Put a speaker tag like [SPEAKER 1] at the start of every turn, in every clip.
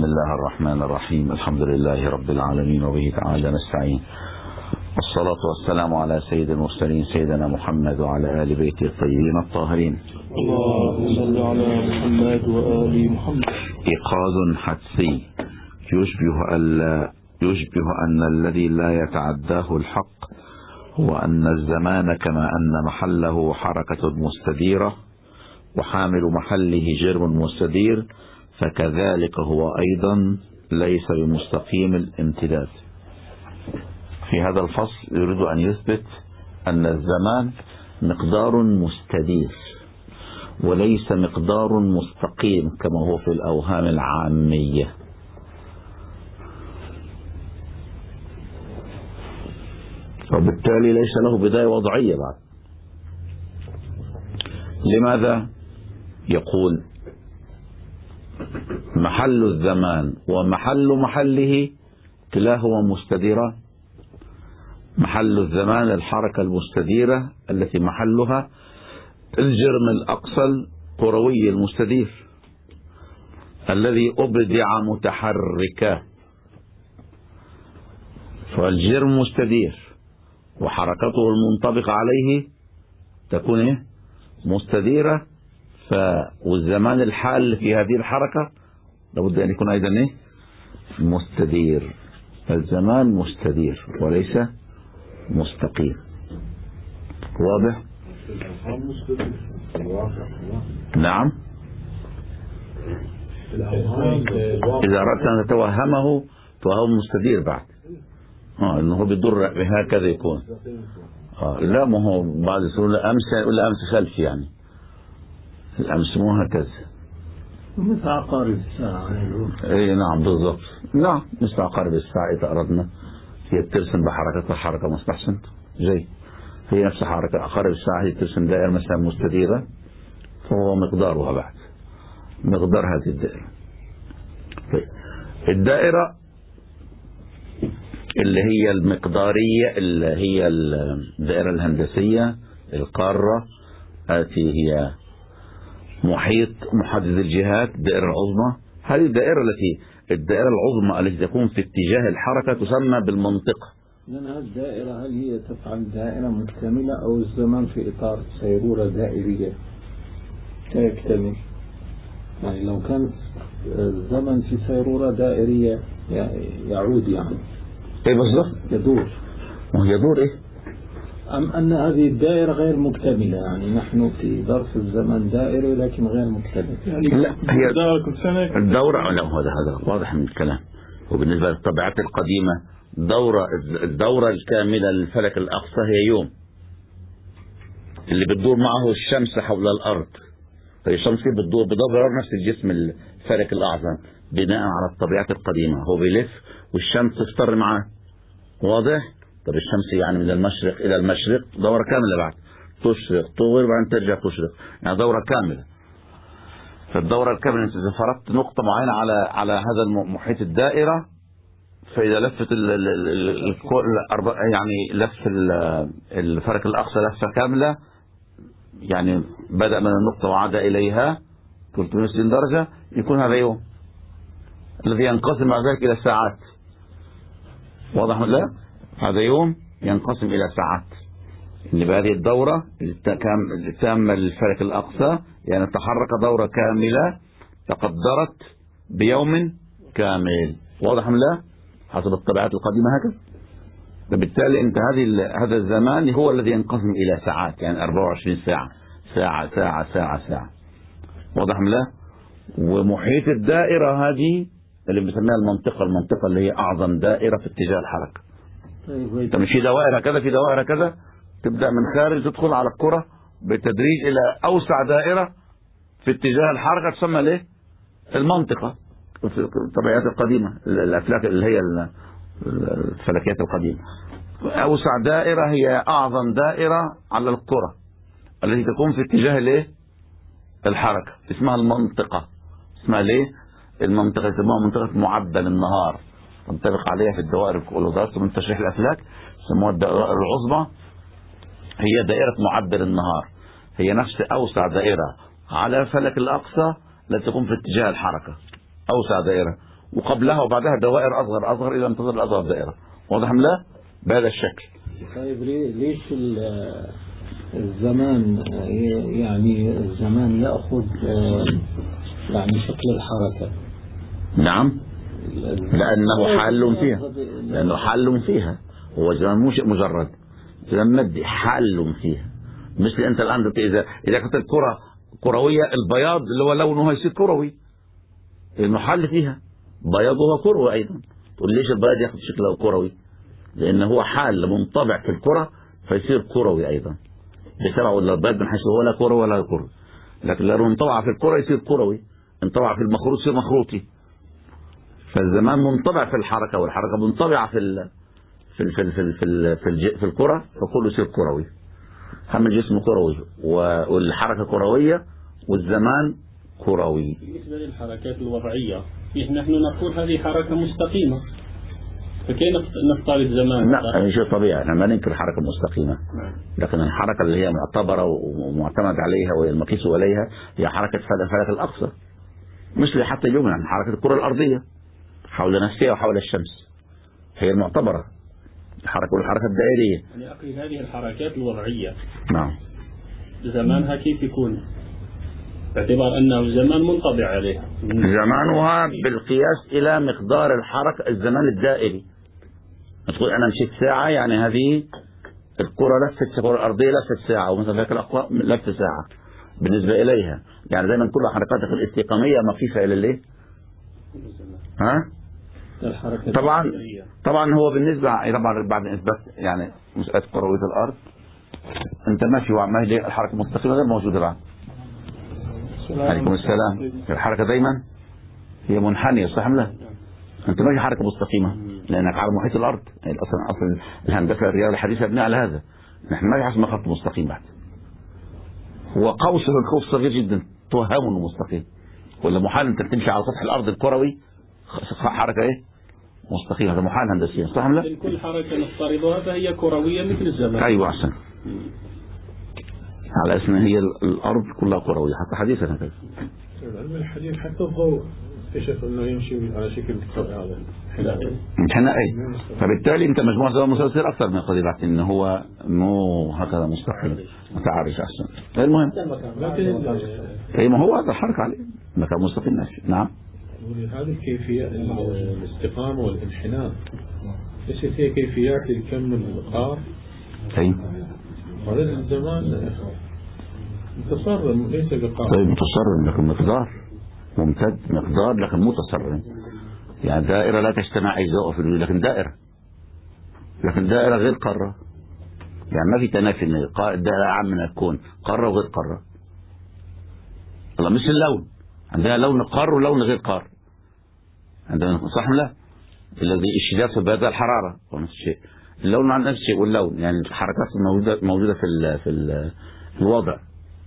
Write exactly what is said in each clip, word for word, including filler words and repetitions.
[SPEAKER 1] الله الرحمن الرحيم. الحمد لله رب العالمين وبه تعالى نستعين، والصلاة والسلام على سيد المرسلين سيدنا محمد وعلى آل بيته الطيبين الطاهرين.
[SPEAKER 2] اللهم صل على محمد وآل محمد.
[SPEAKER 1] إيقاظ حدسي يشبه ألا يشبه أن الذي لا يتعداه الحق هو أن الزمان كما أن محله حركة مستديرة وحامل محله جرم مستدير، فكذلك هو أيضا ليس بمستقيم الامتداد. في هذا الفصل يريد أن يثبت أن الزمان مقدار مستدير وليس مقدار مستقيم كما هو في الأوهام العامية. وبالتالي ليس له بداية وضعية بعد. لماذا؟ يقول محل الزمان ومحل محله كلاهما مستديران. محل الزمان الحركة المستديرة التي محلها الجرم الأقصى الكروي المستدير الذي أبدع متحركا، فالجرم مستدير وحركته المنطبقة عليه تكون إيه؟ مستديرة. ف والزمان الحال في هذه الحركة لابد أن يكون أيضا إيه؟ مستدير. الزمان مستدير وليس مستقيم. واضح؟ نعم. إذا أردت أن تتوهمه توهم مستدير بعد اه انه بيضر بهكذا يكون اه لا، ما هو بعد يقول امس يقول امس خلفي، يعني الامس مو هكذا
[SPEAKER 2] مثل عقارب الساعة.
[SPEAKER 1] اي نعم بالضبط، نعم مثل عقارب الساعة. إذا أردنا هي ترسم بحركتها حركة مستحسن جاي، هي نفس حركة عقارب الساعة، هي ترسم دائرة مثلا مستديرة، فهو مقدارها بعد مقدار هذه الدائرة. طيب الدائرة اللي هي المقدارية اللي هي الدائرة الهندسية القارة التي هي محيط محدد الجهات، الدائرة العظمى. هذه الدائرة التي الدائرة العظمى التي تكون في اتجاه الحركة تسمى بالمنطقة.
[SPEAKER 2] لأن الدائرة هل هي تفعل دائرة مكتملة أو الزمان في إطار سيرورة دائرية تكتمل؟ يعني لو كان الزمن في سيرورة دائرية يعود يعني
[SPEAKER 1] ايه بالضبط
[SPEAKER 2] يدور.
[SPEAKER 1] ما هو يدور ايه؟
[SPEAKER 2] أم أن هذه الدائرة غير مكتملة، يعني نحن في ظرف الزمن دائري لكن غير مكتمل. يعني
[SPEAKER 1] لا، هي
[SPEAKER 2] الدورة كل سنة
[SPEAKER 1] الدورة لا، هذا هذا واضح من الكلام. وبالنسبة للطبيعات القديمة دورة الدورة الكاملة للفلك الأقصى هي يوم اللي بتدور معه الشمس حول الأرض، فالشمس بتدور بدورة نفس الجسم الفلك الأعظم بناء على الطبيعات القديمة. هو بيلف والشمس تفتر معه. واضح؟ طب الشمس يعني من المشرق إلى المشرق دورة كاملة، بعد تشرق تغرب وبعدين ترجع تشرق، يعني دورة كاملة. فالدورة الكاملة أنت إذا فرضت نقطة معينة على على هذا محيط الدائرة، فإذا لفت ال ال ال ال يعني لف الفلك الأقصى لفة كاملة، يعني بدأ من النقطة وعاد إليها ثلاثمئة وستين درجة، يكون هذا يوم الذي ينقسم مع ذلك إلى ساعات. واضح ولا لا؟ هذا يوم ينقسم إلى ساعات. إن بهذه الدورة التامة للفلك الأقصى يعني تحرك دورة كاملة تقدرت بيوم كامل. واضح ولا لا؟ حسب الطبيعات القديمة هكذا. فبالتالي أنت هذه هذا الزمان هو الذي ينقسم إلى ساعات، يعني أربعة وعشرين ساعة، ساعة ساعة ساعة ساعة. واضح ولا لا؟ ومحيط الدائرة هذه اللي بنسميها المنطقة، المنطقة اللي هي أعظم دائرة في اتجاه الحركة. طيب مش في دوائر كذا في دوائر كذا، تبدأ من خارج تدخل على الكرة بالتدريج إلى أوسع دائرة في اتجاه الحركة تسمى ليه؟ المنطقة. في الطبيعات القديمة الأفلاك اللي هي الفلكيات القديمة، أوسع دائرة هي أعظم دائرة على الكرة التي تكون في اتجاه ليه؟ الحركة، اسمها المنطقة. اسمها ليه؟ المنطقة يسموها منطقة معدل النهار، تنطبق عليها في الدوائر ولو درست من تشريح الأفلاك يسموها الدائرة العظمى، هي دائرة معدل النهار، هي نفس أوسع دائرة على الفلك الأقصى التي تكون في اتجاه الحركة، أوسع دائرة. وقبلها وبعدها دوائر أصغر أصغر إلى أن تصل الأصغر دائرة. واضح أم لا؟ بهذا الشكل.
[SPEAKER 2] طيب ليش الزمان يعني الزمان يأخذ يعني شكل الحركة؟
[SPEAKER 1] نعم، لأنه حال فيها، لأنه حال فيها. هو زمان مو شيء مجرد، زمان مادي حال فيها. مثل أنت الآن إذا إذا كانت الكرة كروية، البياض اللي هو لونه يصير كروي لأنه حل فيها، بياضها كروي أيضا. تقول ليش البياض ياخذ شكله كروي؟ لأنه هو حال منطبع في الكرة فيصير كروي أيضا. بسبب البياض من حيث هو لا كروي ولا كروي، لكن لو انطبع في الكرة يصير كروي، انطبع في المخروط يصير مخروطي. فالزمان منطبع في الحركة، والحركة منطبعة في ال في ال في ال في ال في, ال في, ال في الكرة، فكله يصير كروي. هم الجسم كروي والحركة كروية والزمان كروي.
[SPEAKER 3] بالنسبة للحركات الوضعية نحن نقول هذه حركة مستقيمة، فكيف نفترض الزمان؟
[SPEAKER 1] لا، شيء طبيعي، احنا ما ننكر الحركة المستقيمة، لكن الحركة اللي هي معتبرة ومعتمد عليها والمقيس عليها هي حركة الفلك الأقصى، مثل حتى اليوم يعني حركة الكرة الأرضية حول نفسها وحول الشمس هي المعتبرة، الحركة والحركة الدائرية.
[SPEAKER 3] يعني أقصد هذه الحركات الوضعية
[SPEAKER 1] نعم
[SPEAKER 3] زمانها كيف يكون؟ باعتبار أنه زمان منطبع عليها،
[SPEAKER 1] زمانها بالقياس إلى مقدار الحركة الزمان الدائري. تقول أنا مشيت ساعة، يعني هذه الكرة لفت، الكرة الأرضية لفت ساعة، ومثلا ذاك الأقوى لفت ساعة بالنسبة إليها. يعني دائما كل حركاتك الاستقامية مخيفة إلى الليل. ها؟ طبعا طبعا هو بالنسبة طبعا بعد إثبات يعني مسألة كروية الأرض، أنت ماشي وعمال الحركة المستقيمة غير موجودة بعد. عليكم السلام. الحركة دايما هي منحنية، صح لا؟ أنت ماشي حركة مستقيمة لأنك على محيط الأرض. يعني أصلا أصل الهندسة الرياضية الحديثة مبنية على هذا، نحن ما حسب خط مستقيم بعد. هو قوس الخوف صغير جدا توهم إنه مستقيم، ولا محال أنت تمشي على سطح الأرض الكروي حركة إيه؟ مستقيمة. هذا محال هندسيا، صح لا؟
[SPEAKER 3] كل حركة نفترضها فهي كروية مثل الزمان.
[SPEAKER 1] أيوة أحسن. على اسم هي الأرض كلها كروية حتى حديثا هكذا.
[SPEAKER 4] العلم الحديث حتى الضوء اكتشف انه يمشي على شكل هذا
[SPEAKER 1] حنائي، فبالتالي انت مجموعة زمان مسلسل اكثر من قضية بعد انه هو مو هكذا مستقيم متعارش احسن. المهم اي ما هو هذا الحركة عليه مكان مستقيم ماشي. نعم.
[SPEAKER 4] هذه الكيفية الاستقامة والانحناء ليست هي كيفيات الكم القار.
[SPEAKER 1] اي
[SPEAKER 4] هذا الزمان متصرم ليس بقار.
[SPEAKER 1] طيب متصرم لكن مقدار ممتد، مقدار لكن متصرم. يعني دائرة لا تجتمع أجزاء في الوجود، لكن دائرة لكن دائرة غير قارة. يعني ما في تنافي ان الدائرة عام من الكون قارة وغير قارة. الله مثل اللون، عندنا لون قار ولون غير قار، عندنا صح لا؟ الذي الشداد في بهذا الحرارة هو نفس الشيء، اللون عن نفس الشيء واللون، يعني الحركات الموجودة موجودة في ال في ال في الوضع.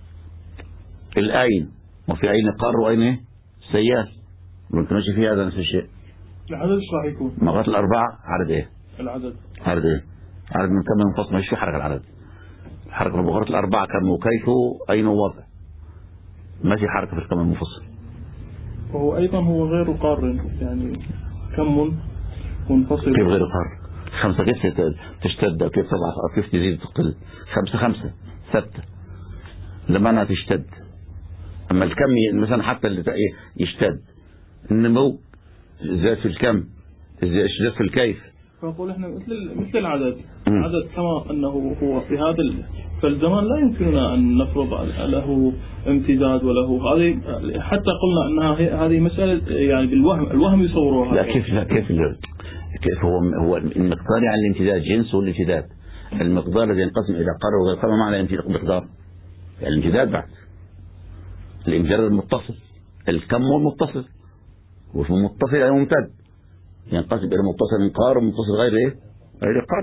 [SPEAKER 1] العين وفي عين قار وعين ايه؟ سيال، وانت ماشي فيها هذا نفس الشيء.
[SPEAKER 3] العدد ايش راح يكون؟
[SPEAKER 1] مغات الأربعة عدد ايه؟
[SPEAKER 3] العدد
[SPEAKER 1] عدد ايه؟ عدد من كم منفصل، ماشي في حركة العدد. حركة من مغات الأربعة كم وكيف أين وضع، ماشي حركة في الكم المنفصل.
[SPEAKER 3] وهو أيضا هو غير قار، يعني كم منفصل.
[SPEAKER 1] كيف غير قار؟ خمسة كيف تشتد كيف تضعف أو كيف تزيد وتقل؟ خمسة خمسة ستة لما أنا تشتد. أما الكم مثلا حتى اللي يشتد النمو زاد في الكم زاد في الكيف.
[SPEAKER 3] فنقول احنا مثل مثل العدد العدد كما أنه هو في هذا ال... فالزمان لا يمكننا أن نفرض له امتداد وله هذه، حتى قلنا أنها هذه مسألة يعني بالوهم، الوهم يصوروها.
[SPEAKER 1] لا كيف لا كيف كيف هو هو المقدار يعني الامتداد جنس والامتداد. المقدار الذي ينقسم إلى قار وغير قار ما معنى مقدار؟ يعني الامتداد بعد الامتداد المتصل، الكم والمتصل، وفي المتصل أي ممتد ينقسم إلى متصل قار ومتصل غير إيه؟ غير قار.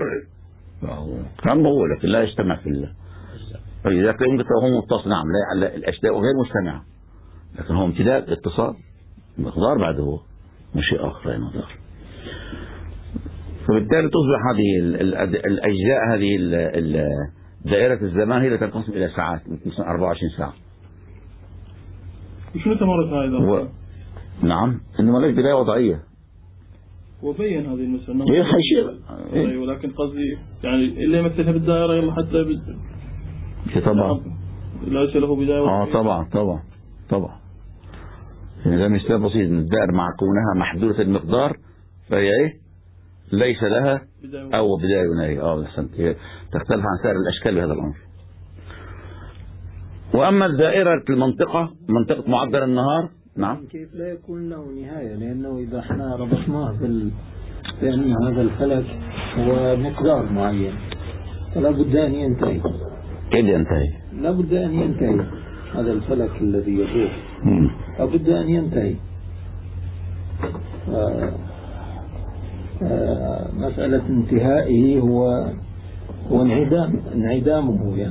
[SPEAKER 1] كم هو لكن لا يجتمع في الله. فإذا كان هو متصل نعم لا الأشياء غير مجتمعة، لكن هو امتداد اتصال مقدار بعده هو مش شيء آخر أي مقدار. فبالتالي تصبح هذه الأجزاء هذه دائرة الزمان هي التي تنقسم إلى ساعات، مثل أربعة وعشرين ساعة.
[SPEAKER 3] شنو ثمرة هذا؟
[SPEAKER 1] نعم، إنما ليش بداية وضعية.
[SPEAKER 3] وبين هذه المسألة.
[SPEAKER 1] إيه حيشير.
[SPEAKER 3] إيه. ولكن قصدي يعني اللي يمثلها بالدائرة يلا حتى بد...
[SPEAKER 1] طبعا.
[SPEAKER 3] ليس له بداية وضعية.
[SPEAKER 1] آه طبعا طبعا طبعا. يعني ده مثال بسيط، إن الدائرة مع كونها محدودة المقدار فهي إيه؟ ليس لها أو بداية ونهاية. آه أحسنت، تختلف عن سائر الأشكال بهذا الأمر. وأما الدائرة المنطقة، منطقة معدل النهار، نعم،
[SPEAKER 2] كيف لا يكون له نهاية؟ لأنه إذا احنا ربطناه بال بأن هذا الفلك هو مقدار معين فلا بد أن ينتهي.
[SPEAKER 1] كيف ينتهي؟
[SPEAKER 2] لا بد أن ينتهي هذا الفلك الذي يدور، لا بد أن ينتهي. آه آه مسألة انتهائه هو هو انعدام انعدامه يعني.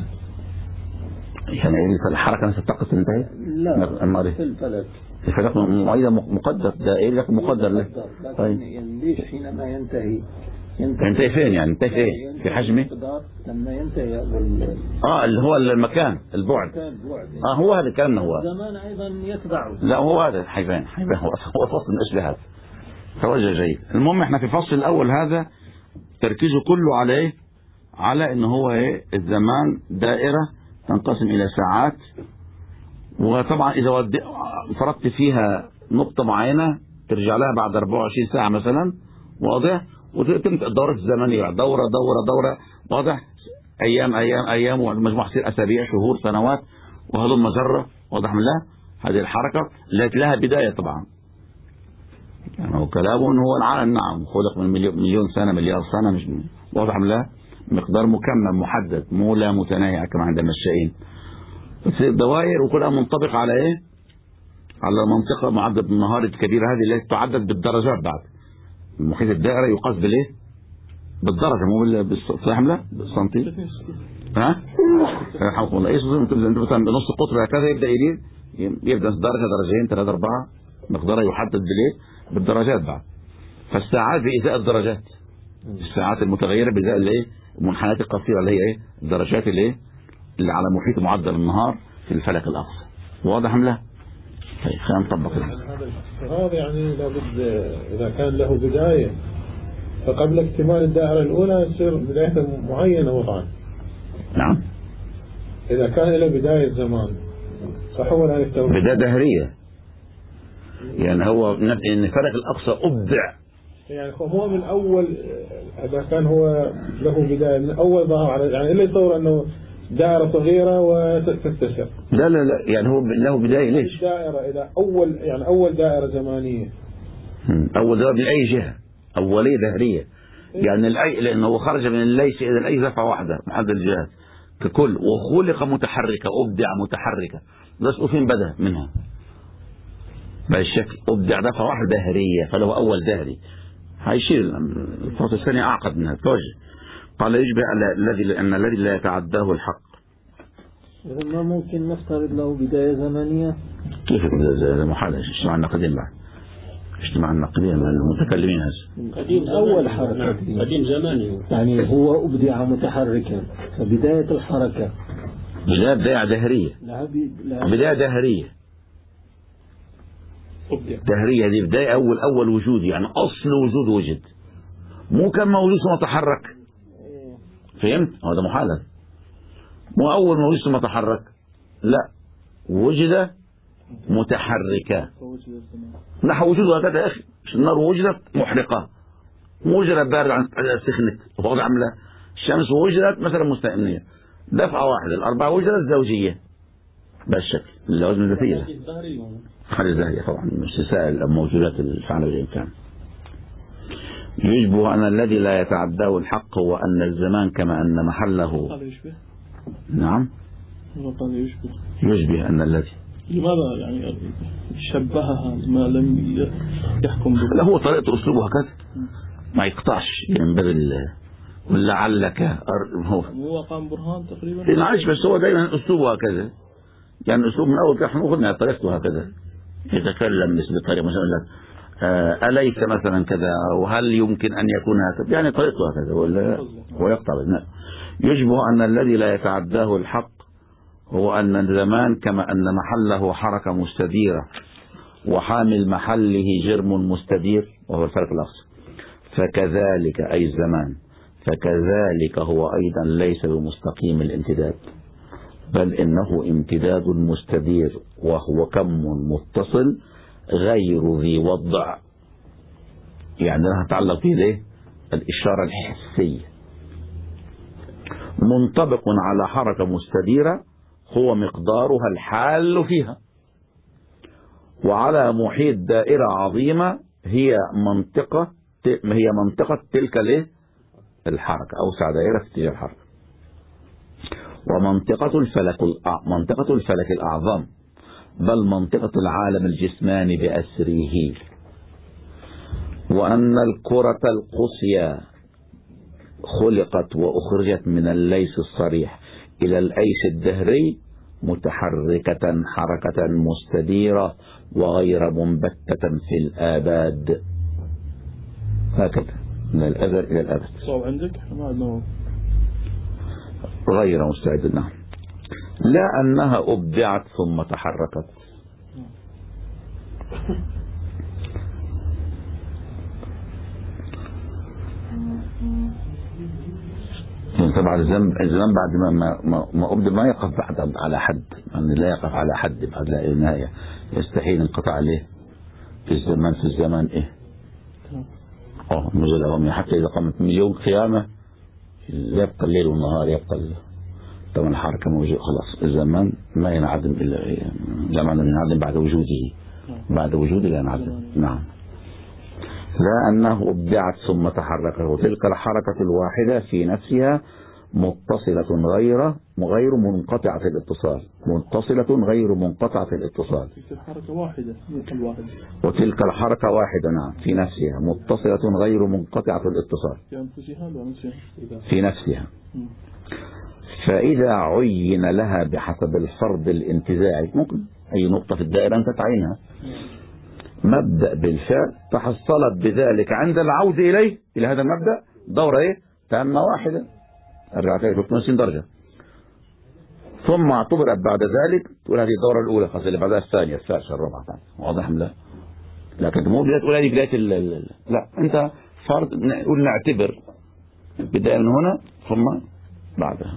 [SPEAKER 1] يعني الحركة نفسها الطاقة تنتهي؟
[SPEAKER 2] لا، في الفلك
[SPEAKER 1] الفلك معيدة مقدر، دائري لكن مقدر له.
[SPEAKER 2] طيب يعني ليش حينما ينتهي
[SPEAKER 1] ينتهي, ينتهي فين يعني؟ ينتهي فين؟ يعني في حجمه؟
[SPEAKER 2] لما ينتهي بال...
[SPEAKER 1] اه اللي هو المكان، البعد.
[SPEAKER 2] البعد يعني.
[SPEAKER 1] اه هو هذا الكلام. هو
[SPEAKER 2] الزمان ايضا يتبعه.
[SPEAKER 1] لا هو هذا حيبان حيبان هو هو فصل من اجل هذا. توجه جيد. المهم احنا في الفصل الاول هذا تركيزه كله على ايه؟ على ان هو ايه؟ الزمان دائرة تنقسم الى ساعات، وطبعا اذا فرضت فيها نقطة معينة ترجع لها بعد أربعة وعشرين ساعة مثلا، واضح، وتبدأ الدورة الزمنية دورة دورة دورة، واضح، ايام ايام ايام، والمجموعة تصير اسابيع شهور سنوات وهذول مجرة، واضح من الله. هذه الحركة التي لها بداية طبعا، يعني هو كلامه ان هو العالم نعم خلق من مليون, مليون سنة مليار سنة، مش واضح من الله، مقدار مكمل محدد مو لا متناهي كما عند المشائين. تصير دوائر وكلها منطبق على ايه؟ على منطقة معدد النهار الكبيرة هذه التي تعدد بالدرجات. بعد محيط الدائرة يقاس بالايه؟ بالدرجة مو بالفهم، لا بالسنتي. ها؟ رحمكم الله. ايش انت مثلا بنص قطر هكذا يبدا يلين، يبدا درجة درجتين ثلاثة أربعة، مقدارها يحدد بالايه؟ بالدرجات. بعد فالساعات بإزاء الدرجات، الساعات المتغيرة بإزاء الايه؟ المنحنيات القصيرة اللي هي ايه؟ الدرجات اللي ايه؟ اللي على محيط معدل النهار في الفلك الأقصى. واضح ام لا؟ طيب خلينا نطبق
[SPEAKER 4] هذا يعني لابد إذا كان له بداية فقبل اكتمال الدائرة الأولى يصير بداية معينة وضعا.
[SPEAKER 1] نعم.
[SPEAKER 4] إذا كان له بداية زمان صح ولا لا؟
[SPEAKER 1] بداية دهرية، يعني هو إن الفلك الأقصى أبدع،
[SPEAKER 4] يعني هو من أول، إذا كان هو له بداية من أول ظهر على، يعني إلا يتصور أنه دائرة صغيرة وتتسع.
[SPEAKER 1] لا لا لا، يعني هو له بداية ليش؟
[SPEAKER 4] دائرة إذا أول، يعني أول دائرة زمانية.
[SPEAKER 1] أول دائرة من أي جهة؟ أولية دهرية، يعني الأي، لأنه هو خرج من الليس إلى الأي دفعة واحدة محدد الجهات ككل، وخلق متحركة، أبدع متحركة، بس فين بدأ منها؟ بالشكل أبدع دفعة واحدة دهرية، فله أول دهري. هيشير الفصل الثاني أعقد منها. توجه قال يشبه الذي، لأن الذي لا يتعداه الحق.
[SPEAKER 2] ما ممكن نفترض له بداية زمنية؟
[SPEAKER 1] كيف بداية محالة؟ اجتماع الناقدين بعد، اجتماع الناقدين المتكلمين هذا
[SPEAKER 2] قديم أول حركة،
[SPEAKER 5] قديم زماني،
[SPEAKER 2] يعني هو أبدع متحركا، فبداية الحركة
[SPEAKER 1] بداية بداية دهرية، بداية دهرية دهرية دي بداية أول أول وجود، يعني أصل وجود وجد، مو كان موجود ثم تحرك. فهمت؟ هذا محالة، مو أول موجود ثم تحرك، لا، وجد متحركة نحو وجوده هكذا يا أخي. النار وجدت محرقة، وجدت بارد عن سخنت وفوق عملة، الشمس وجدت مثلا مستأمنية، دفعة واحدة. الأربعة وجدت زوجية بالشكل اللوازم الذاتية، حاجة زاهية طبعا مش سائل الموجودات الفعل بالإمكان. يشبه أن الذي لا يتعداه الحق هو أن الزمان كما أن محله. نعم
[SPEAKER 3] يشبه
[SPEAKER 1] يشبه أن الذي،
[SPEAKER 3] لماذا يعني شبهها ما لم يحكم به؟
[SPEAKER 1] لا هو طريقة أسلوبه هكذا ما يقطعش من باب ولعلك هو
[SPEAKER 3] هو قام برهان تقريبا.
[SPEAKER 1] معلش بس هو دايما أسلوبه هكذا، يعني أسلوب من أول كده نأخذنا طريقته هكذا، يتكلم بطريقة مثلا لك آه أليس مثلا كذا، أو هل يمكن أن يكون هكذا، يعني طريقته هكذا ولا ويقطع بالناس. يشبه أن الذي لا يتعداه الحق هو أن الزمان كما أن محله حركة مستديرة وحامل محله جرم مستدير وهو الفلك الأقصى. فكذلك أي الزمان فكذلك هو أيضا ليس بمستقيم الامتداد، بل إنه امتداد مستدير، وهو كم متصل غير ذي وضع، يعني لها تعلق فيه ليه الإشارة الحسية، منطبق على حركة مستديرة هو مقدارها الحال فيها، وعلى محيط دائرة عظيمة هي منطقة هي منطقة تلك الايه الحركة، أوسع دائرة في اتجاه الحركة. ومنطقة الفلك منطقة الفلك الأعظم، بل منطقة العالم الجسماني بأسره. وأن الكرة القصيى خلقت وأخرجت من الليث الصريح إلى الأيس الدهري متحركة حركة مستديرة وغير منبتة في الآباد، هكذا من الأزل إلى الأبد.
[SPEAKER 3] صعب عندك؟ ما
[SPEAKER 1] غير مستعد. نعم. لا أنها أبدعت ثم تحركت. طبعا الزمان بعد ما ما ما أبدع ما يقف بعد على حد، يعني لا يقف على حد بعد لا نهاية، يستحيل انقطاع عليه في الزمان في الزمان إيه اه نزلهم حتى إذا قامت من يوم القيامة يبقى الليل والنهار، يبقى طبعا الحركة موجودة خلاص. الزمان ما ينعدم إلا زمان ينعدم بعد وجوده، بعد وجوده لا ينعدم. نعم. لا أنه أبدعت ثم تحركت، وتلك الحركة الواحدة في نفسها متصلة غير غير منقطعة الاتصال، متصلة غير منقطعة الاتصال.
[SPEAKER 3] تلك الحركة واحدة مثل واحد.
[SPEAKER 1] وتلك الحركة واحدة نعم في نفسها متصلة غير منقطعة الاتصال في نفسها. فإذا عين لها بحسب الفرض الانتزاعي، ممكن أي نقطة في الدائرة أنت تعينها مبدأ بالفعل، تحصلت بذلك عند العودة إليه إلى هذا المبدأ دورة إيه تامة واحدة رجعت إليه ثلاثمائة وستين درجة، ثم اعتبرت بعد ذلك تقول هذه الدورة الأولى، خاصة اللي بعدها الثانية الثالثة الرابعة. واضح لا؟ لكن مو بداية تقول هذه بداية ال لا، أنت فرض نقول نعتبر بداية من هنا ثم بعدها،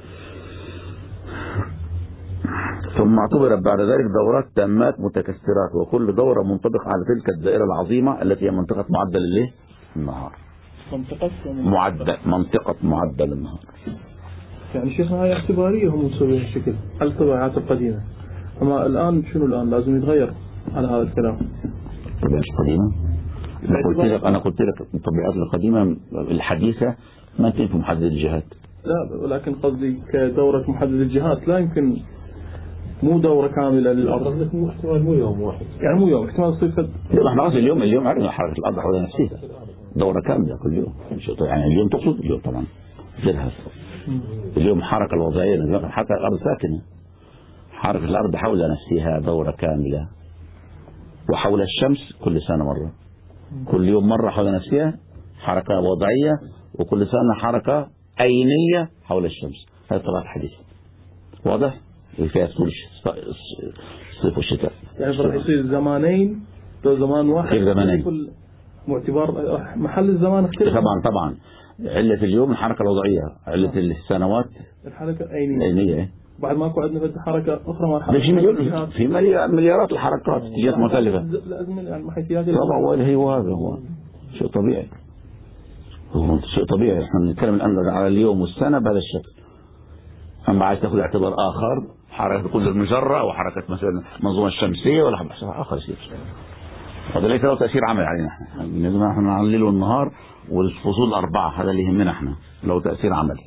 [SPEAKER 1] ثم اعتبرت بعد ذلك دورات تامات متكسرات، وكل دورة منطبقة على تلك الدائرة العظيمة التي هي منطقة معدل الليل النهار.
[SPEAKER 3] منطقة
[SPEAKER 1] معدل منطقة معدل النهار.
[SPEAKER 3] يعني شيخنا هاي اعتبارية هم مسويها الشكل الطبيعات القديمة، أما الآن شنو الآن لازم يتغير على هذا الكلام؟
[SPEAKER 1] الطبيعات القديمة أنا قلت لك أنا قلت لك الطبيعات القديمة الحديثة ما تنفع محدد الجهات.
[SPEAKER 3] لا ولكن قصدي كدورة محدد الجهات لا يمكن مو دورة كاملة للأرض،
[SPEAKER 4] مو احتمال مو يوم واحد،
[SPEAKER 3] يعني مو يوم احتمال صفة.
[SPEAKER 1] احنا قصدي اليوم اليوم عرفنا حركة الأرض حول نفسها دورة كاملة كل يوم، يعني اليوم تقصد اليوم طبعا غيرها. اليوم حركة الوضعية حتى الأرض ساكنة، حركة الأرض حول نفسها دورة كاملة، وحول الشمس كل سنة مرة، كل يوم مرة حول نفسها حركة وضعية، وكل سنة حركة عينية حول الشمس. هذا طبعا حديث واضح فيها الصيف والشتاء.
[SPEAKER 3] يعني راح يصير زمانين لو زمان واحد
[SPEAKER 1] كيف زمانين؟
[SPEAKER 3] معتبر محل الزمان اختلف.
[SPEAKER 1] طبعا طبعا علة اليوم الحركة الوضعية، علة السنوات
[SPEAKER 3] الحركة العينية.
[SPEAKER 1] العينية.
[SPEAKER 3] بعد ماكو عندنا في حركة أخرى ما الحركة
[SPEAKER 1] في مليون في مليارات الحركات اتجاهات مختلفة.
[SPEAKER 3] لازم يعني محيثيات
[SPEAKER 1] طبعا ولا هو هذا هو شيء طبيعي، هو شيء طبيعي. احنا بنتكلم الآن على اليوم والسنة بهذا الشكل. أما عايز تأخذ اعتبار آخر حركة كل المجرة أو حركة مثلا المنظومة الشمسية ولا حركة آخر يصير، هذا ليس له تأثير عملي علينا. احنا لازم احنا نعلل النهار والفصول الأربعة، هذا اللي يهمنا احنا، له تأثير عملي.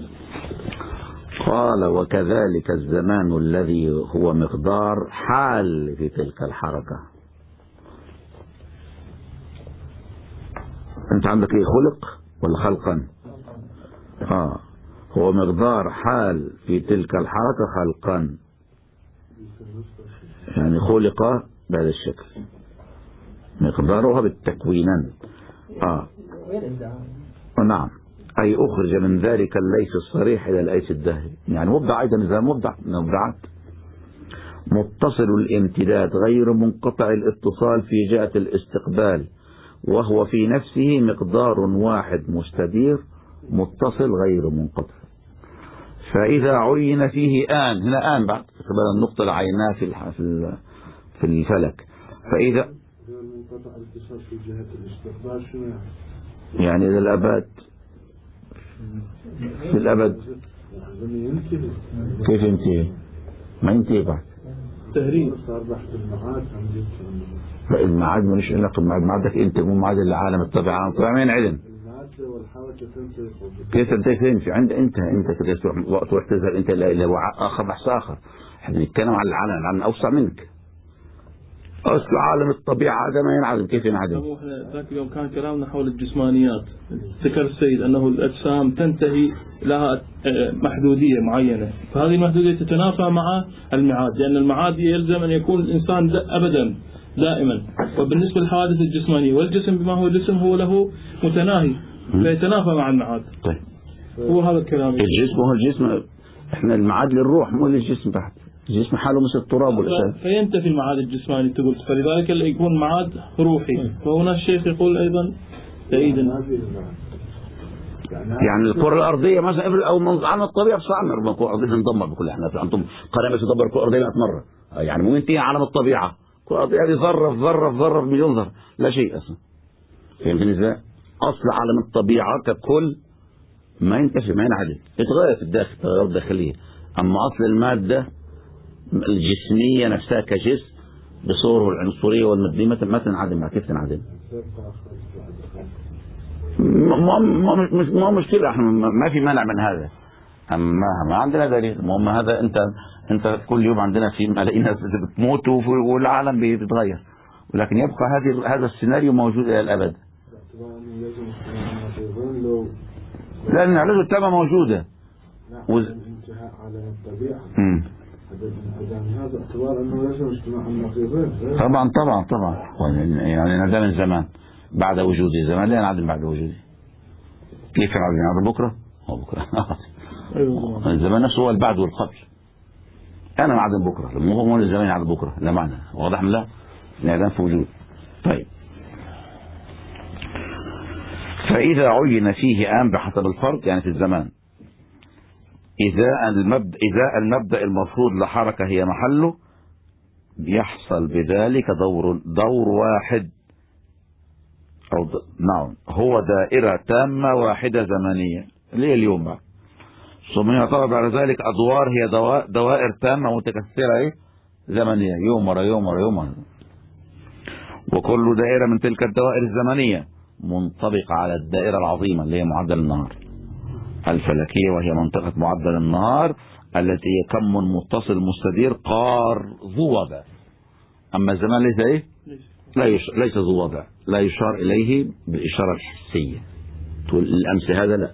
[SPEAKER 1] قال وكذلك الزمان الذي هو مقدار حال في تلك الحركة. انت عندك ايه خلق ولا خلقا؟ اه هو مقدار حال في تلك الحركة خلقا، يعني خلق بهذا الشكل مقدارها بالتكوينا. اه نعم أي أخرج من ذلك الليث الصريح إلى الأيس الدهري، يعني مبدع أيضا إذا مبدع من مبدعات متصل الامتداد غير منقطع الاتصال في جهة الاستقبال، وهو في نفسه مقدار واحد مستدير متصل غير منقطع. فإذا عين فيه آن، هنا آن بعد قبل النقطة اللي عيناها في في الفلك. فإذا
[SPEAKER 5] منقطع الاتصال في جهة الاستقبال شنو يعني؟
[SPEAKER 1] يعني إلى الأبد، في الأبد. كيف ينتهي؟ ما ينتهي بعد
[SPEAKER 3] تهريب.
[SPEAKER 5] صار بحث المعاد.
[SPEAKER 1] المعاد مش لك المعاد، معادك أنت مو معاد العالم الطبيعة. الطبيعة ما ينعدم.
[SPEAKER 5] المادة والحركة تنتهي.
[SPEAKER 1] كيف تنتهي؟ فين في عند أنت أنت كده وقت واحتزل أنت إلى وعاء آخر بحث آخر. احنا بنتكلم عن العالم، العالم أوسع منك. أصل عالم الطبيعة هذا ما ينعدم. كيف ينعدم؟
[SPEAKER 3] ذاك اليوم كان كلامنا حول الجسمانيات، ذكر السيد أنه الأجسام تنتهي لها محدودية معينة، فهذه المحدودية تتنافى مع المعاد، لأن المعاد يلزم أن يكون الإنسان أبدا دائما. وبالنسبة للحوادث الجسمانية والجسم بما هو جسم هو له متناهي فيتنافى مع المعاد.
[SPEAKER 1] طيب
[SPEAKER 3] هو هذا الكلام.
[SPEAKER 1] الجسم هو الجسم، احنا المعاد للروح مو للجسم بعد. الجسم حاله مثل التراب والأساس.
[SPEAKER 3] فينتفي المعاد الجسماني تقول، فلذلك اللي يكون معاد روحي. وهنا الشيخ يقول أيضا تأييدا
[SPEAKER 1] يعني الكرة الأرضية مثلا أو عن الطبيعة بصراحة الكرة الأرضية تنضمر بكل احنا أنتم قناة تدبر الكرة الأرضية مئة مرة، يعني مو ينتهي عالم الطبيعة. الكرة الأرضية هذه ذرة في ذرة في ذرة في مليون ذرة، لا شيء أصلا. فهمتني إزاي؟ أصل عالم الطبيعة ككل ما ينتفي ما ينعدم، يتغير في الداخل تغيرات داخلية. أما أصل المادة الجسمية نفسها كجسم بصوره العنصرية والمادية ما تنعدم. كيف تنعدم؟ ما مش ما مشكلة، احنا ما في مانع من هذا، اما ما عندنا دليل. المهم هذا انت انت كل يوم عندنا في ملايين ناس بتموت والعالم بيتغير، ولكن يبقى هذه هذا السيناريو موجود الى الابد. لان العلاج التامة موجودة.
[SPEAKER 5] انتهاء على الطبيعة. هذا اعتبار انه لازم اجتماع النقيضين. طبعا
[SPEAKER 1] طبعا طبعا يعني ده من زمان بعد وجودي، زمان لا ينعدم بعد وجودي. كيف ينعدم؟ ينعدم بكره؟ هو بكره الزمان نفسه هو البعد والقبل. انا انعدم بكره، مو هو الزمان ينعدم بكره، لا معنى واضح من لا انعدام في وجود. طيب فإذا عين فيه آن بحسب الفرض يعني في الزمان، إذا المبدأ إذا المبدأ المفروض لحركة هي محله، يحصل بذلك دور دور واحد أو د... نعم هو دائرة تامة واحدة زمنية اللي هي اليوم بقى. ثم يعتبر بعد ذلك أدوار هي دوا... دوائر تامة متكثرة إيه؟ زمنية، يوم ورا يوم ورا يوم ورا. وكل دائرة من تلك الدوائر الزمنية منطبقة على الدائرة العظيمة اللي هي معدل النهار الفلكية، وهي منطقة معدل النهار التي هي كم متصل مستدير قار ذو وضع. أما الزمان ليس إيه؟ لا يش... ليس ذو وضع، لا يشار إليه بالإشارة الحسية تقول الأمس هذا لا.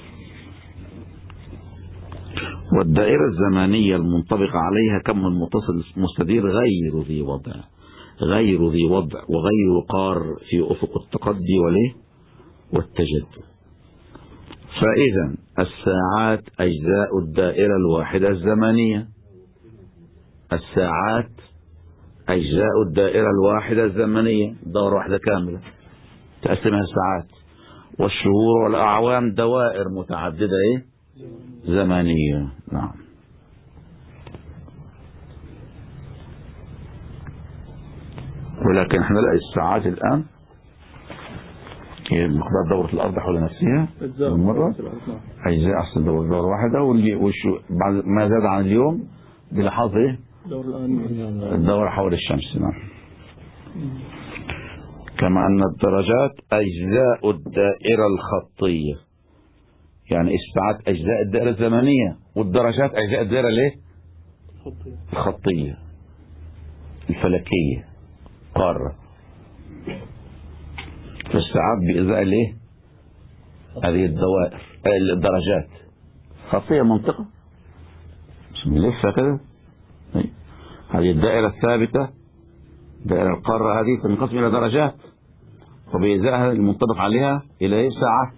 [SPEAKER 1] والدائرة الزمانية المنطبقة عليها كم متصل مستدير غير ذي وضع، غير ذي وضع وغير قار في أفق التقدي والإيه؟ والتجدد. فإذا الساعات أجزاء الدائرة الواحدة الزمنية، الساعات أجزاء الدائرة الواحدة الزمنية، دورة واحدة كاملة تقسمها الساعات. والشهور والأعوام دوائر متعددة إيه؟ زمنية. نعم. ولكن احنا لا الساعات الآن هي مقدار دورة الأرض حول نفسها مرة أجزاء أحسن دورة دورة واحدة، بعد ما زاد عن اليوم بلحظة إيه؟ الدورة حول الشمس. نعم. كما أن الدرجات أجزاء الدائرة الخطية، يعني الساعات أجزاء الدائرة الزمنية والدرجات أجزاء الدائرة ليه؟ الخطية الفلكية قارة. فالساعات بإزاء ليه؟ هذه الدوائر الدرجات خطية منطقة لسه كده. هذه الدائرة الثابتة دائرة القارة هذه تنقسم إلى درجات، وبإزاءها المنطبق عليها إلى إيه؟ ساعات.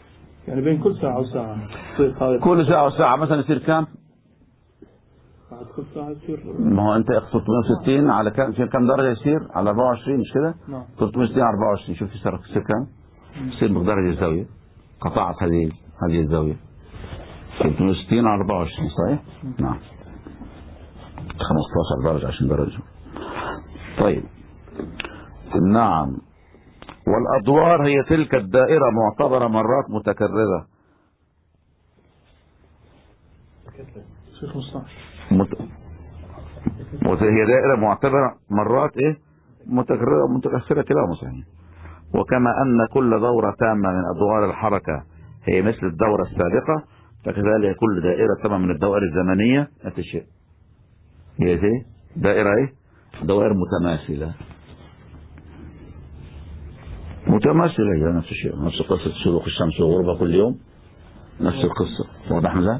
[SPEAKER 3] يعني بين كل ساعة وساعة
[SPEAKER 1] كل ساعة وساعة مثلا يصير كام؟
[SPEAKER 3] نصف ساعة يصير.
[SPEAKER 1] ما هو أنت ثلاثمائة وستين على كم في كم درجة يصير؟ على أربعة وعشرين مش كده؟
[SPEAKER 3] نعم.
[SPEAKER 1] ثلاثمائة وستين على أربعة وعشرين شوف يصير يصير كم؟ يصير بدرجة الزاوية قطعت هذه هذه الزاوية ثلاثمائة وستين على أربعة وعشرين صحيح؟ نعم خمسة عشر درجة عشرين درجة. طيب نعم. والأدوار هي تلك الدائرة معتبرة مرات متكررة. مت... وهي دائرة معتبرة مرات ايه متكررة متكثرة كلام صحيح. وكما أن كل دورة تامة من أدوار الحركة هي مثل الدورة السابقة فكذلك كل دائرة تامة من الدوائر الزمنية نفس الشيء. هي دي دائرة ايه دوائر متماثلة متماثلة هي نفس الشيء. نفس قصة شروق الشمس وغروبها كل يوم نفس القصة. واضح ماذا؟